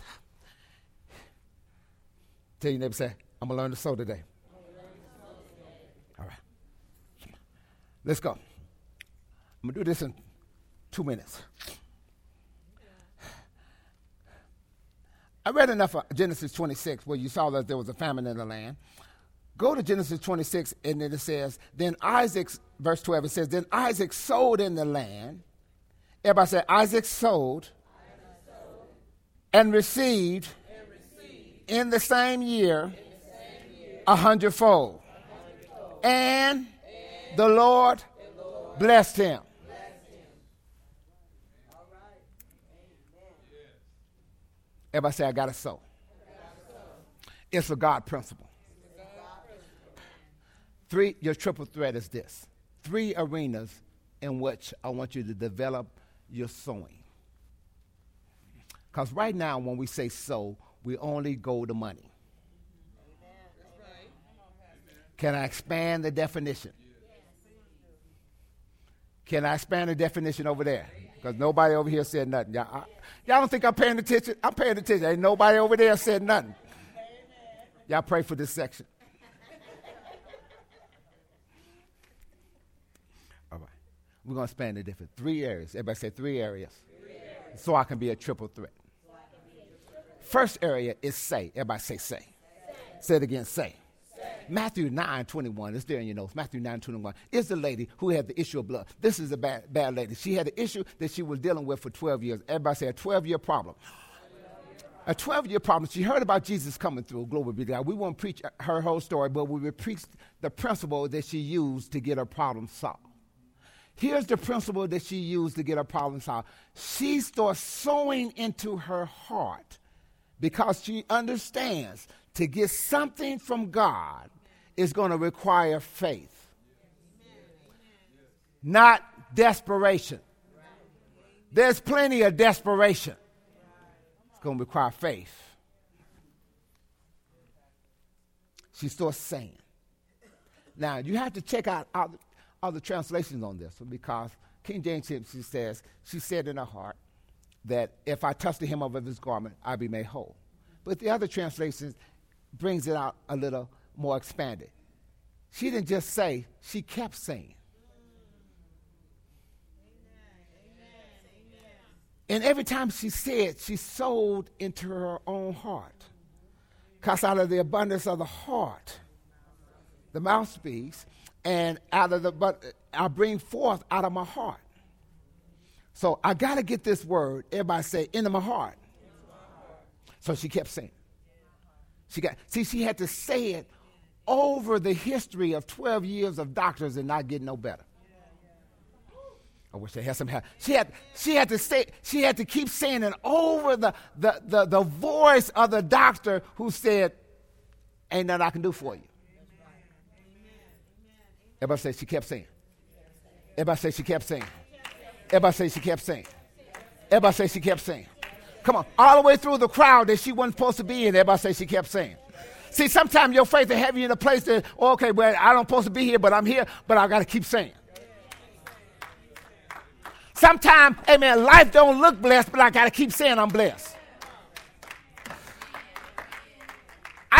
Tell your neighbor, say, I'm going to learn to sow today. All right. Let's go. I'm going to do this in two minutes. I read enough of Genesis twenty-six where you saw that there was a famine in the land. Go to Genesis twenty-six, and then it says, then Isaac, verse twelve, it says, then Isaac sowed in the land. Everybody say, Isaac sowed, sowed and, received and received in the same year, year a hundredfold. And, and the Lord, the Lord blessed him. Everybody say, I got to sow. It's a God principle. Three, your triple threat is this. Three arenas in which I want you to develop your sowing. Because right now when we say sow, we only go to money. Can I expand the definition? Can I expand the definition over there? Because nobody over here said nothing. Y'all, I, y'all don't think I'm paying attention? I'm paying attention. Ain't nobody over there said nothing. Y'all pray for this section. All right. We're going to expand the different three areas. Everybody say three areas. Three areas. So I can be a triple threat. So I can be a triple threat. First area is say. Everybody say say. Say, say it again, say. Matthew nine twenty-one, it's there in your notes. Matthew nine twenty-one is the lady who had the issue of blood. This is a bad, bad lady. She had an issue that she was dealing with for twelve years. Everybody say a twelve-year problem. A twelve-year problem. She heard about Jesus coming through. Glory be to God. We won't preach her whole story, but we will preach the principle that she used to get her problem solved. Here's the principle that she used to get her problem solved. She starts sowing into her heart because she understands to get something from God is going to require faith, not desperation. There's plenty of desperation. It's going to require faith. She starts saying. Now, you have to check out other, other translations on this because King James she says, she said in her heart that if I touch the hem of his garment, I'll be made whole. But the other translations brings it out a little more expanded. She didn't just say, she kept saying. And every time she said, she sowed into her own heart. Because out of the abundance of the heart, the mouth speaks, and out of the, but I bring forth out of my heart. So I got to get this word, everybody say, into my heart. So she kept saying. She got, see, she had to say it over the history of twelve years of doctors and not getting no better. I wish they had some help. She had, she had to say, she had to keep saying it over the, the, the, the voice of the doctor who said, ain't nothing I can do for you. Everybody say she kept saying. Everybody say she kept saying. Everybody say she kept saying. Everybody say she kept saying. Come on, all the way through the crowd that she wasn't supposed to be in, everybody say she kept saying. See, sometimes your faith will have you in a place that, oh, okay, well, I don't supposed to be here, but I'm here, but I got to keep saying. Sometimes, amen, life don't look blessed, but I got to keep saying I'm blessed.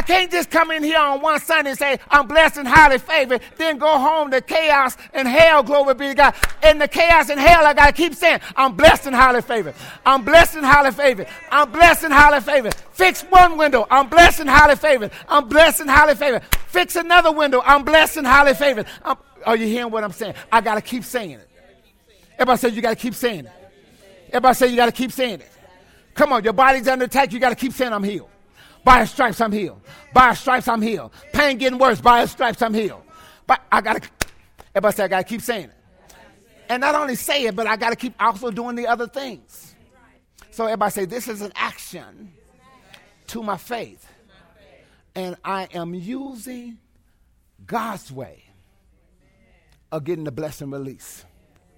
can't just come in here on one Sunday and say, I'm blessed and highly favored, then go home to chaos and hell, glory be to God. In the chaos and hell, I got to keep saying, I'm blessed and highly favored. I'm blessed and highly favored. I'm blessed and highly favored. Fix one window. I'm blessed and highly favored. I'm blessed and highly favored. Fix another window. I'm blessed and highly favored. I'm, are you hearing what I'm saying? I got to keep saying it. Everybody say you got to keep saying it. Everybody say you got to keep saying it. Come on, your body's under attack. You got to keep saying I'm healed. By his stripes, I'm healed. By his stripes, I'm healed. Pain getting worse. By his stripes, I'm healed. But I got to, everybody say I got to keep saying it. And not only say it, but I got to keep also doing the other things. So everybody say this is an action to my faith. And I am using God's way of getting the blessing release.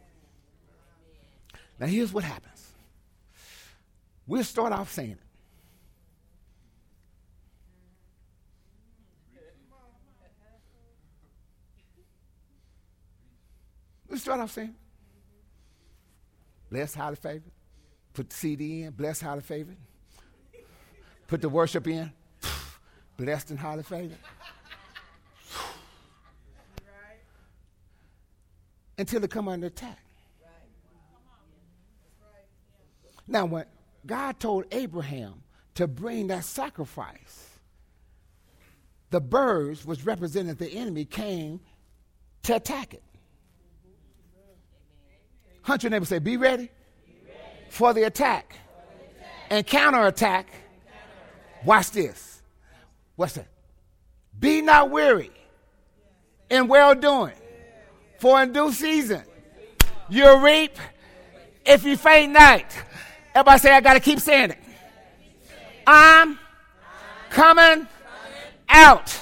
Now here's what happens. We'll start off saying it. We'll start off saying, blessed, highly favored. Put the C D in, blessed, highly favored. Put the worship in, blessed and highly favored. Until they come under attack. Now, when God told Abraham to bring that sacrifice, the birds, which represented the enemy, came to attack it. Hunt your neighbor, say, be ready, be ready. For the attack, for the attack. And counterattack. Counter Watch this. What's that? Be not weary in well doing, for in due season you'll reap if you faint not. Everybody say, I got to keep saying it. I'm coming out.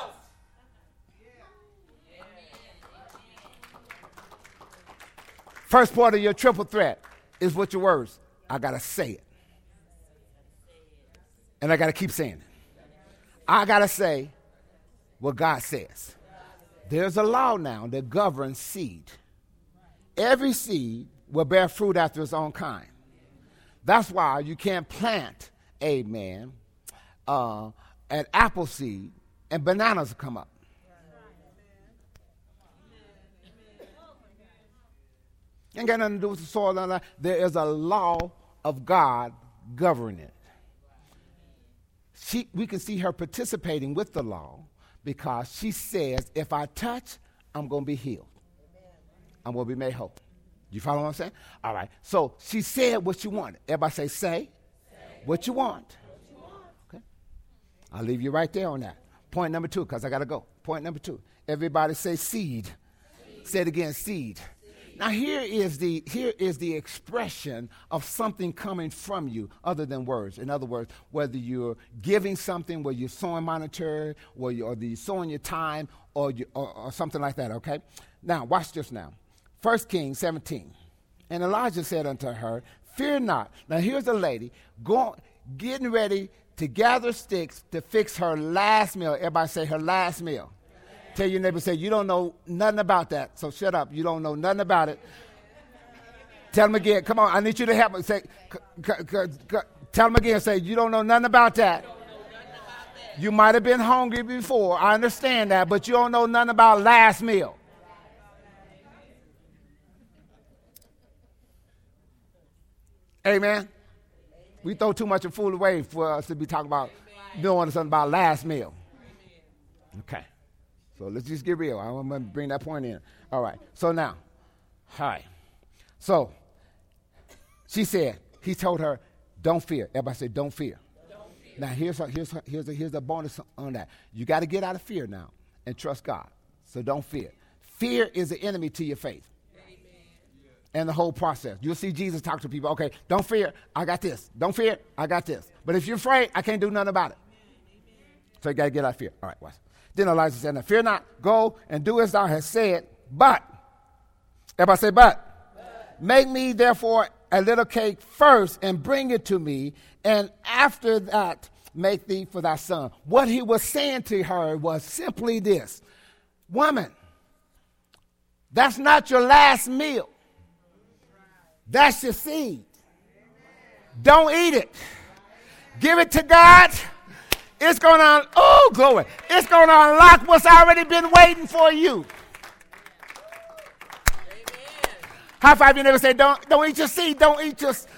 First part of your triple threat is with your words. I got to say it. And I got to keep saying it. I got to say what God says. There's a law now that governs seed. Every seed will bear fruit after its own kind. That's why you can't plant, amen, uh, an apple seed and bananas will come up. Ain't got nothing to do with the soil. There is a law of God governing it. She, we can see her participating with the law because she says, if I touch, I'm going to be healed. I'm going to be made whole. You follow what I'm saying? All right. So she said what she wanted. Everybody say, say, say what you want. What you want. Okay. I'll leave you right there on that. Point number two, because I got to go. Point number two. Everybody say seed. Seed. Say it again, seed. Now here is the here is the expression of something coming from you other than words. In other words, whether you're giving something, whether you're sowing monetary, or you're, or you're sowing your time, or, you, or or something like that. Okay. Now watch this. Now, First Kings seventeen, and Elijah said unto her, "Fear not." Now here's a lady going, getting ready to gather sticks to fix her last meal. Everybody say her last meal. Tell your neighbor, say, you don't know nothing about that, so shut up. You don't know nothing about it. Tell them again. Come on, I need you to help me. Say, c- c- c- c- tell them again. Say, you don't know nothing about that. You might have been hungry before. I understand that, but you don't know nothing about last meal. Amen. We throw too much of food away for us to be talking about knowing something about last meal. Okay. So let's just get real. I'm going to bring that point in. All right. So now, all right. So she said, he told her, don't fear. Everybody say, don't fear. Don't fear. Now, here's a, here's a, here's a, here's a bonus on that. You got to get out of fear now and trust God. So don't fear. Fear is the enemy to your faith. Amen. And the whole process. You'll see Jesus talk to people. Okay, don't fear. I got this. Don't fear. I got this. But if you're afraid, I can't do nothing about it. So you got to get out of fear. All right, watch. Then Elijah said, now fear not, go and do as thou hast said, but, everybody say but, but, make me therefore a little cake first and bring it to me, and after that make thee for thy son. What he was saying to her was simply this, woman, that's not your last meal. That's your seed. Don't eat it. Give it to God. It's going to, oh, glory. It's going to unlock what's already been waiting for you. High five, you never say, don't, don't eat your seed. Don't eat your seed.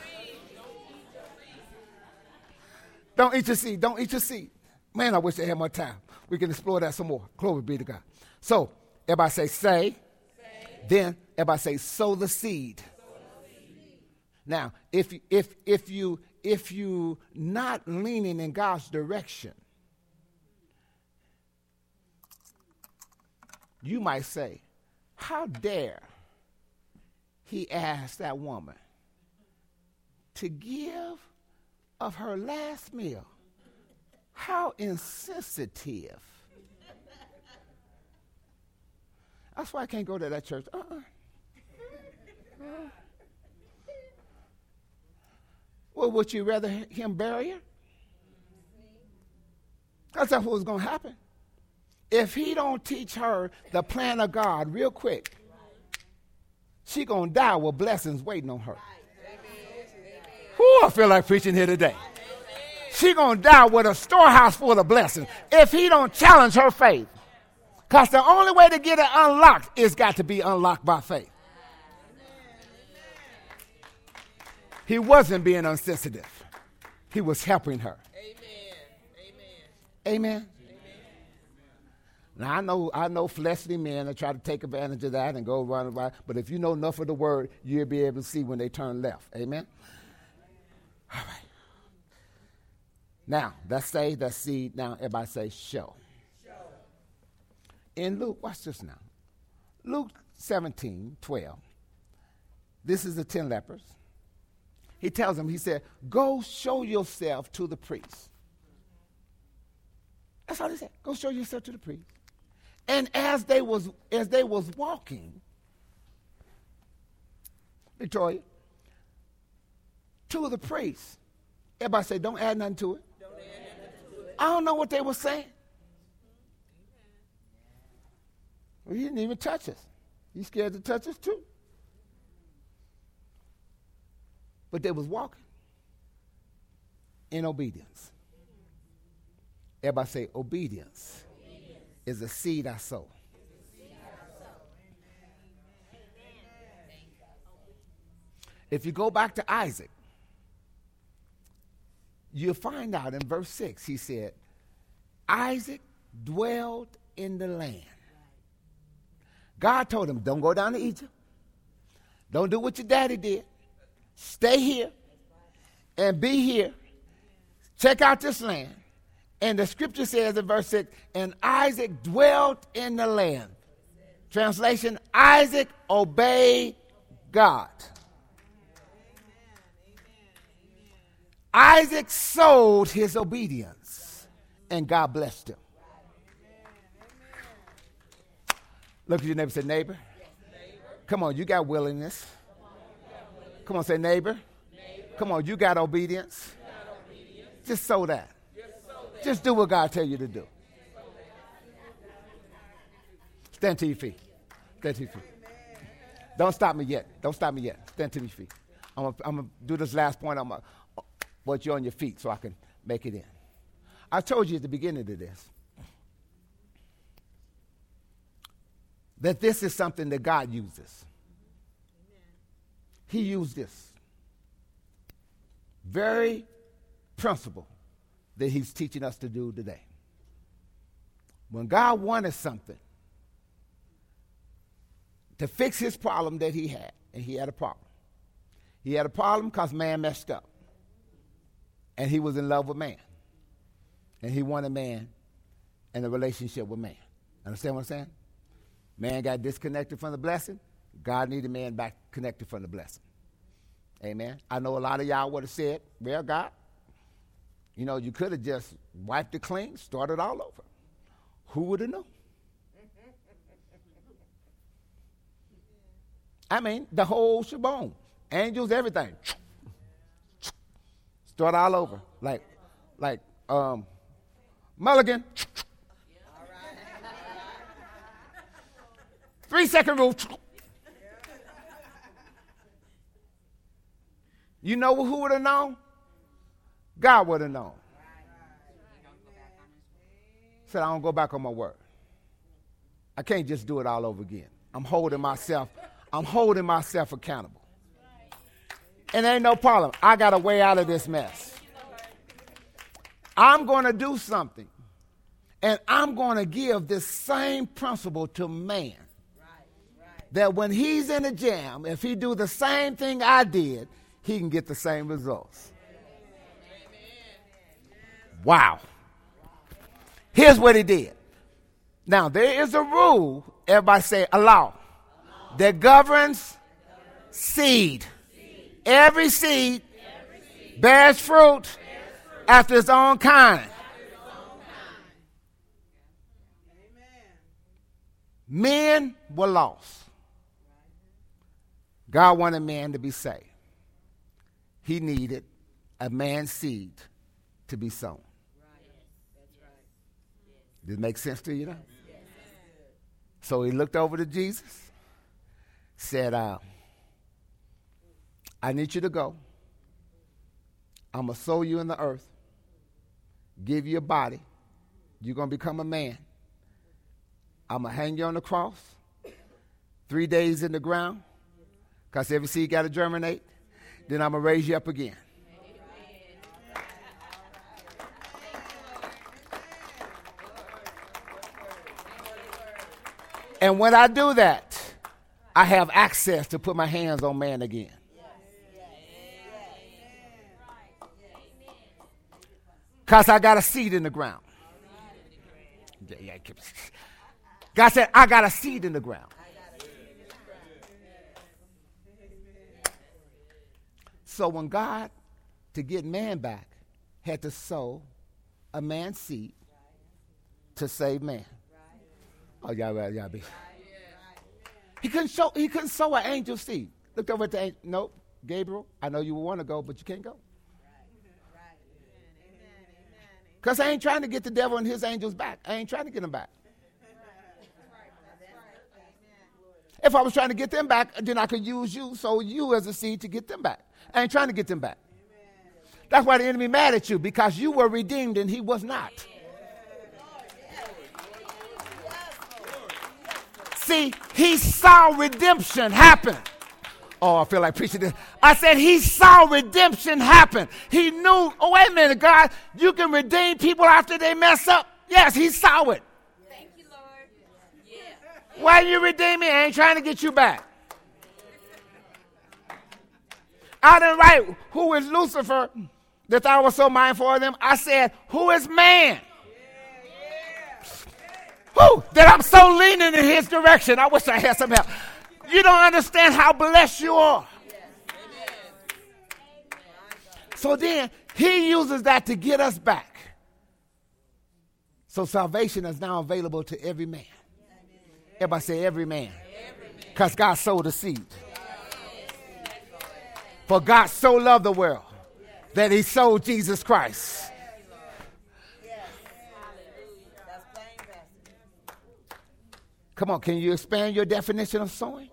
Don't eat your seed. Don't eat your seed. Man, I wish I had more time. We can explore that some more. Glory be to God. So, everybody say, say. say. Then, everybody say, sow the seed. Sow the seed. Now, if, if, if, you, if you not leaning in God's direction, you might say, how dare he ask that woman to give of her last meal? How insensitive. That's why I can't go to that church. Uh-uh. Uh. Well, would you rather him bury her? Because that's what's going to happen. If he don't teach her the plan of God real quick, she going to die with blessings waiting on her. Whew, I feel like preaching here today. She going to die with a storehouse full of blessings if he don't challenge her faith. Because the only way to get it unlocked is got to be unlocked by faith. He wasn't being insensitive. He was helping her. Amen. Amen. Now, I know I know fleshly men that try to take advantage of that and go run around. But if you know enough of the word, you'll be able to see when they turn left. Amen? All right. Now, let's say that seed. Now, everybody say show. Show. In Luke, watch this now. Luke seventeen, twelve. This is the ten lepers. He tells them, he said, go show yourself to the priest. That's all he said. Go show yourself to the priest. And as they was as they was walking, Victoria, two of the priests, everybody say, don't add nothing to it. Don't add nothing to it. I don't know what they were saying. Well, he didn't even touch us. He's scared to touch us too. But they was walking in obedience. Everybody say obedience. Is a seed I sow. If you go back to Isaac, you'll find out in verse six, he said, Isaac dwelled in the land. God told him, don't go down to Egypt. Don't do what your daddy did. Stay here and be here. Check out this land. And the scripture says in verse six, and Isaac dwelt in the land. Translation, Isaac obeyed God. Isaac sowed his obedience, and God blessed him. Look at your neighbor and say, neighbor. Come on, you got willingness. Come on, say neighbor. Come on, you got obedience. Just sow that. Just do what God tell you to do. Stand to your feet. Stand to your feet. Don't stop me yet. Don't stop me yet. Stand to your feet. I'm going to do this last point. I'm going to put you on your feet so I can make it in. I told you at the beginning of this that this is something that God uses. He used this very principle that he's teaching us to do today. When God wanted something to fix his problem that he had, and he had a problem. He had a problem because man messed up. And he was in love with man. And he wanted man in a relationship with man. Understand what I'm saying? Man got disconnected from the blessing. God needed man back connected from the blessing. Amen. I know a lot of y'all would have said, well, God, you know, you could have just wiped it clean, started all over. Who would have known? I mean, the whole shebang. Angels, everything. Start all over. Like, like, um, Mulligan. Three second rule. You know who would have known? God would have known. Said, I don't go back on my word. I can't just do it all over again. I'm holding myself, I'm holding myself accountable. And there ain't no problem. I got a way out of this mess. I'm going to do something. And I'm going to give this same principle to man. That when he's in a jam, if he do the same thing I did, he can get the same results. Wow. Here's what he did. Now, there is a rule, everybody say a law, that governs seed. Every seed bears fruit after its own kind. Men were lost. God wanted man to be saved. He needed a man's seed to be sown. Does it make sense to you now? So he looked over to Jesus, said, uh, I need you to go. I'm going to sow you in the earth, give you a body. You're going to become a man. I'm going to hang you on the cross, three days in the ground, because every seed got to germinate. Then I'm going to raise you up again. And when I do that, I have access to put my hands on man again. Because I got a seed in the ground. God said, I got a seed in the ground. So when God, to get man back, had to sow a man's seed to save man. Oh, y'all, y'all, y'all be. He couldn't show. He couldn't sow an angel seed. Looked over at the angel. Nope, Gabriel. I know you want to go, but you can't go. Because I ain't trying to get the devil and his angels back. I ain't trying to get them back. If I was trying to get them back, then I could use you, sow you as a seed to get them back. I ain't trying to get them back. That's why the enemy mad at you, because you were redeemed and he was not. See, he saw redemption happen. Oh, I feel like preaching this. I said he saw redemption happen. He knew, oh, wait a minute, God, you can redeem people after they mess up. Yes, he saw it. Thank you, Lord. Yeah. Why you redeem me? I ain't trying to get you back. I didn't write, who is Lucifer, that I was so mindful of them. I said, who is man? Woo, that I'm so leaning in his direction. I wish I had some help. You don't understand how blessed you are. So then he uses that to get us back. So salvation is now available to every man. Everybody say every man. Because God sowed the seed. For God so loved the world that he sowed Jesus Christ. Come on, can you expand your definition of sowing?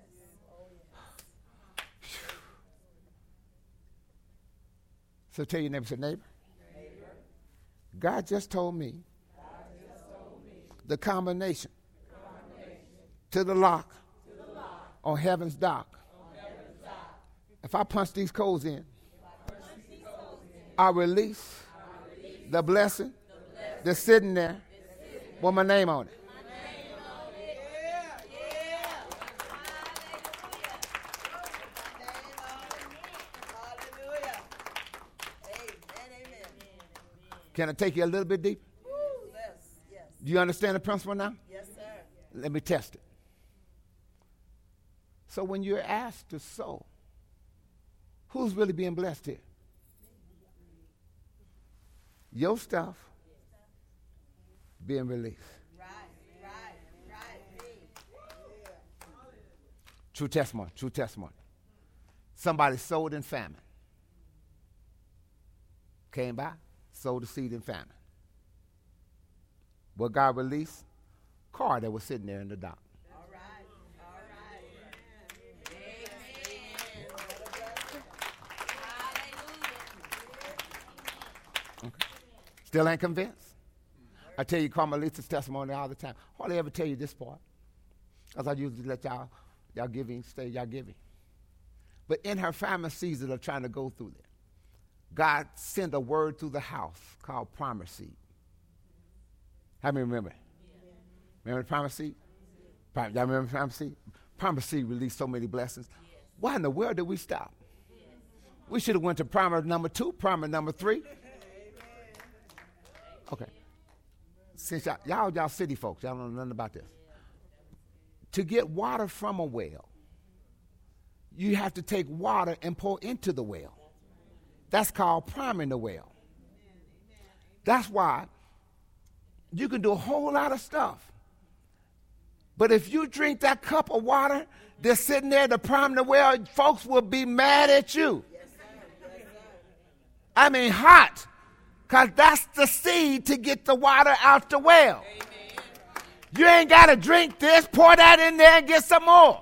So tell your neighbor, say, neighbor, God just told me the combination to the lock on heaven's dock. If I punch these codes in, I release the blessing that's sitting there with my name on it. Can I take you a little bit deeper? Yes, yes. Do you understand the principle now? Yes, sir. Let me test it. So when you're asked to sow, who's really being blessed here? Your stuff being released. Right, right, right. True testimony, true testimony. Somebody sowed in famine. Came by, sowed the seed in famine. What God released? Car that was sitting there in the dock. All right, all right. Okay. Still ain't convinced? I tell you Carmelita's testimony all the time. Hardly ever tell you this part. Because I usually let y'all, y'all giving, stay y'all giving. But in her famine season of trying to go through that, God sent a word through the house called Promise Seed. How many remember? Yeah. Remember the Promise Seed? Y'all remember the Promise Seed? Promise Seed released so many blessings. Yes. Why in the world did we stop? Yes. We should have went to Promise number two, Promise number three. Okay. Since y'all, y'all, y'all city folks, y'all don't know nothing about this. To get water from a well, you have to take water and pour into the well. That's called priming the well. That's why you can do a whole lot of stuff. But if you drink that cup of water that's sitting there to prime the well, folks will be mad at you. I mean hot. Because that's the seed to get the water out the well. Amen. You ain't got to drink this, pour that in there and get some more.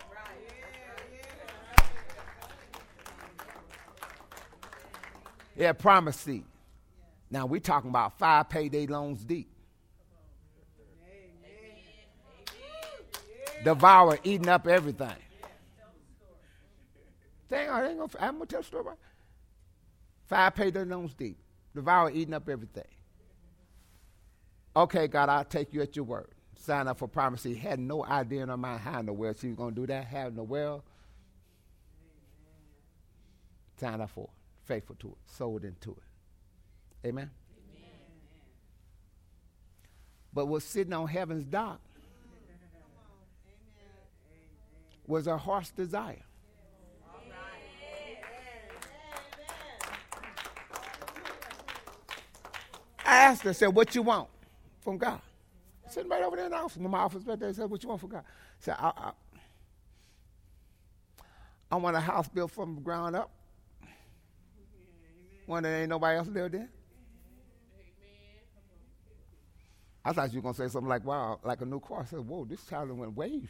Yeah, Promise Seed. Now we're talking about five payday loans deep. Devour, eating up everything. Dang, I ain't gonna, I'm going to tell a story about it. Five payday loans deep. Devour, eating up everything. Okay, God, I'll take you at your word. Sign up for Promise Seed. Had no idea in her mind how in the world she was going to do that. Had no well. Sign up for it. Faithful to it. Sold into it. Amen? Amen. But what's sitting on heaven's dock was her heart's desire. I asked her, I said, what you want from God? Sitting right over there in the office, in my office right there, I said, what you want from God? I said, I, I, I want a house built from the ground up. One that ain't nobody else lived in. I thought you were going to say something like, wow, like a new car. I said, whoa, this child went way.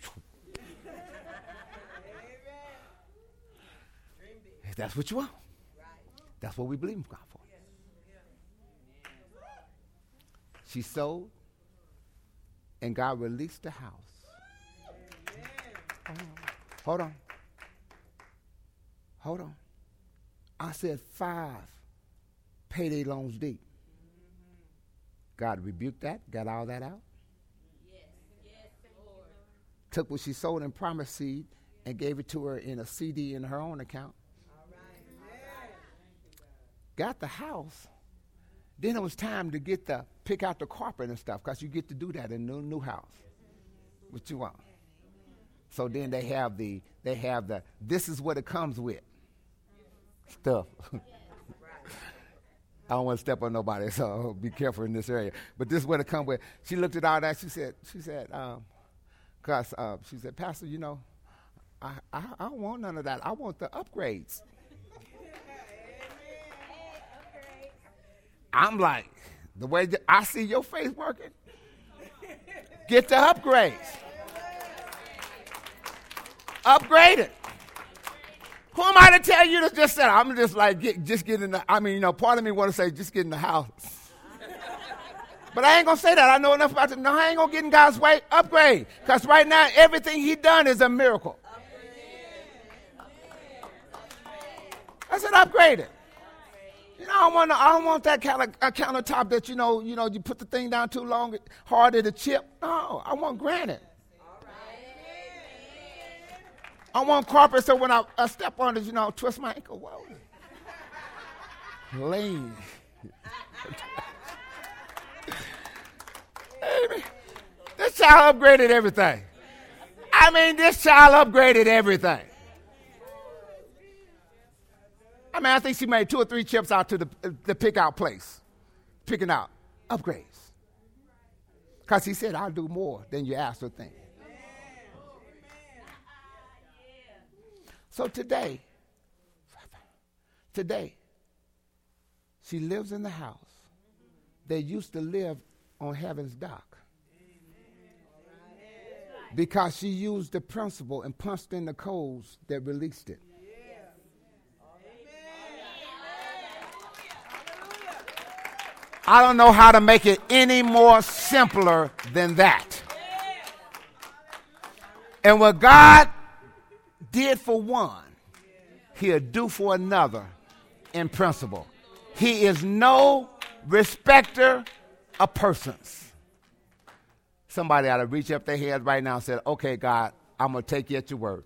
If that's what you want, that's what we believe in God for. She sold, and God released the house. Hold on. Hold on. Hold on. I said five payday loans deep. God rebuked that, got all that out. Yes. Yes, Lord. Took what she sold in Promise Seed and gave it to her in a C D in her own account. All right. Got the house. Then it was time to get the pick out the carpet and stuff, because you get to do that in the new, new house. What you want? So then they have the they have the this is what it comes with stuff. I don't want to step on nobody, so be careful in this area. But this is what it comes with. She looked at all that. She said, she said, um, cause uh, she said, Pastor, you know, I, I I don't want none of that. I want the upgrades. I'm like, the way that I see your face working, get the upgrades. Upgrade it. Who am I to tell you to just say, I'm just like, get, just get in the, I mean, you know, part of me want to say, just get in the house. But I ain't going to say that. I know enough about it. No, I ain't going to get in God's way. Upgrade. Because right now, everything he done is a miracle. I said, upgrade it. You know, I don't want I don't want that kind of a countertop that you know, you know, you put the thing down too long, hard to chip. No, I want granite. I want carpet so when I, I step on it, you know, twist my ankle. Whoa, lean. This child upgraded everything. I mean, this child upgraded everything. I mean, I think she made two or three trips out to the, the pick-out place, picking out upgrades. Because he said, I'll do more than you ask or think. So today, today, she lives in the house. They used to live on heaven's dock. Because she used the principle and punched in the codes that released it. I don't know how to make it any more simpler than that. And what God did for one, he'll do for another in principle. He is no respecter of persons. Somebody ought to reach up their head right now and say, okay, God, I'm going to take you at your word.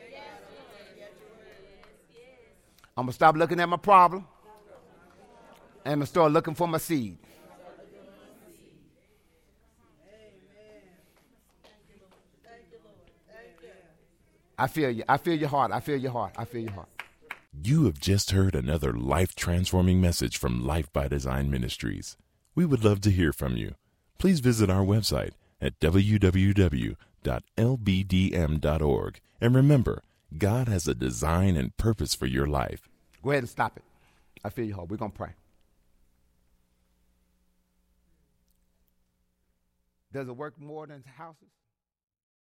I'm going to stop looking at my problem. And I'm going to start looking for my seed. I feel you. I feel your heart. I feel your heart. I feel your heart. You have just heard another life-transforming message from Life by Design Ministries. We would love to hear from you. Please visit our website at w w w dot l b d m dot org. And remember, God has a design and purpose for your life. Go ahead and stop it. I feel your heart. We're going to pray. Does it work more than houses?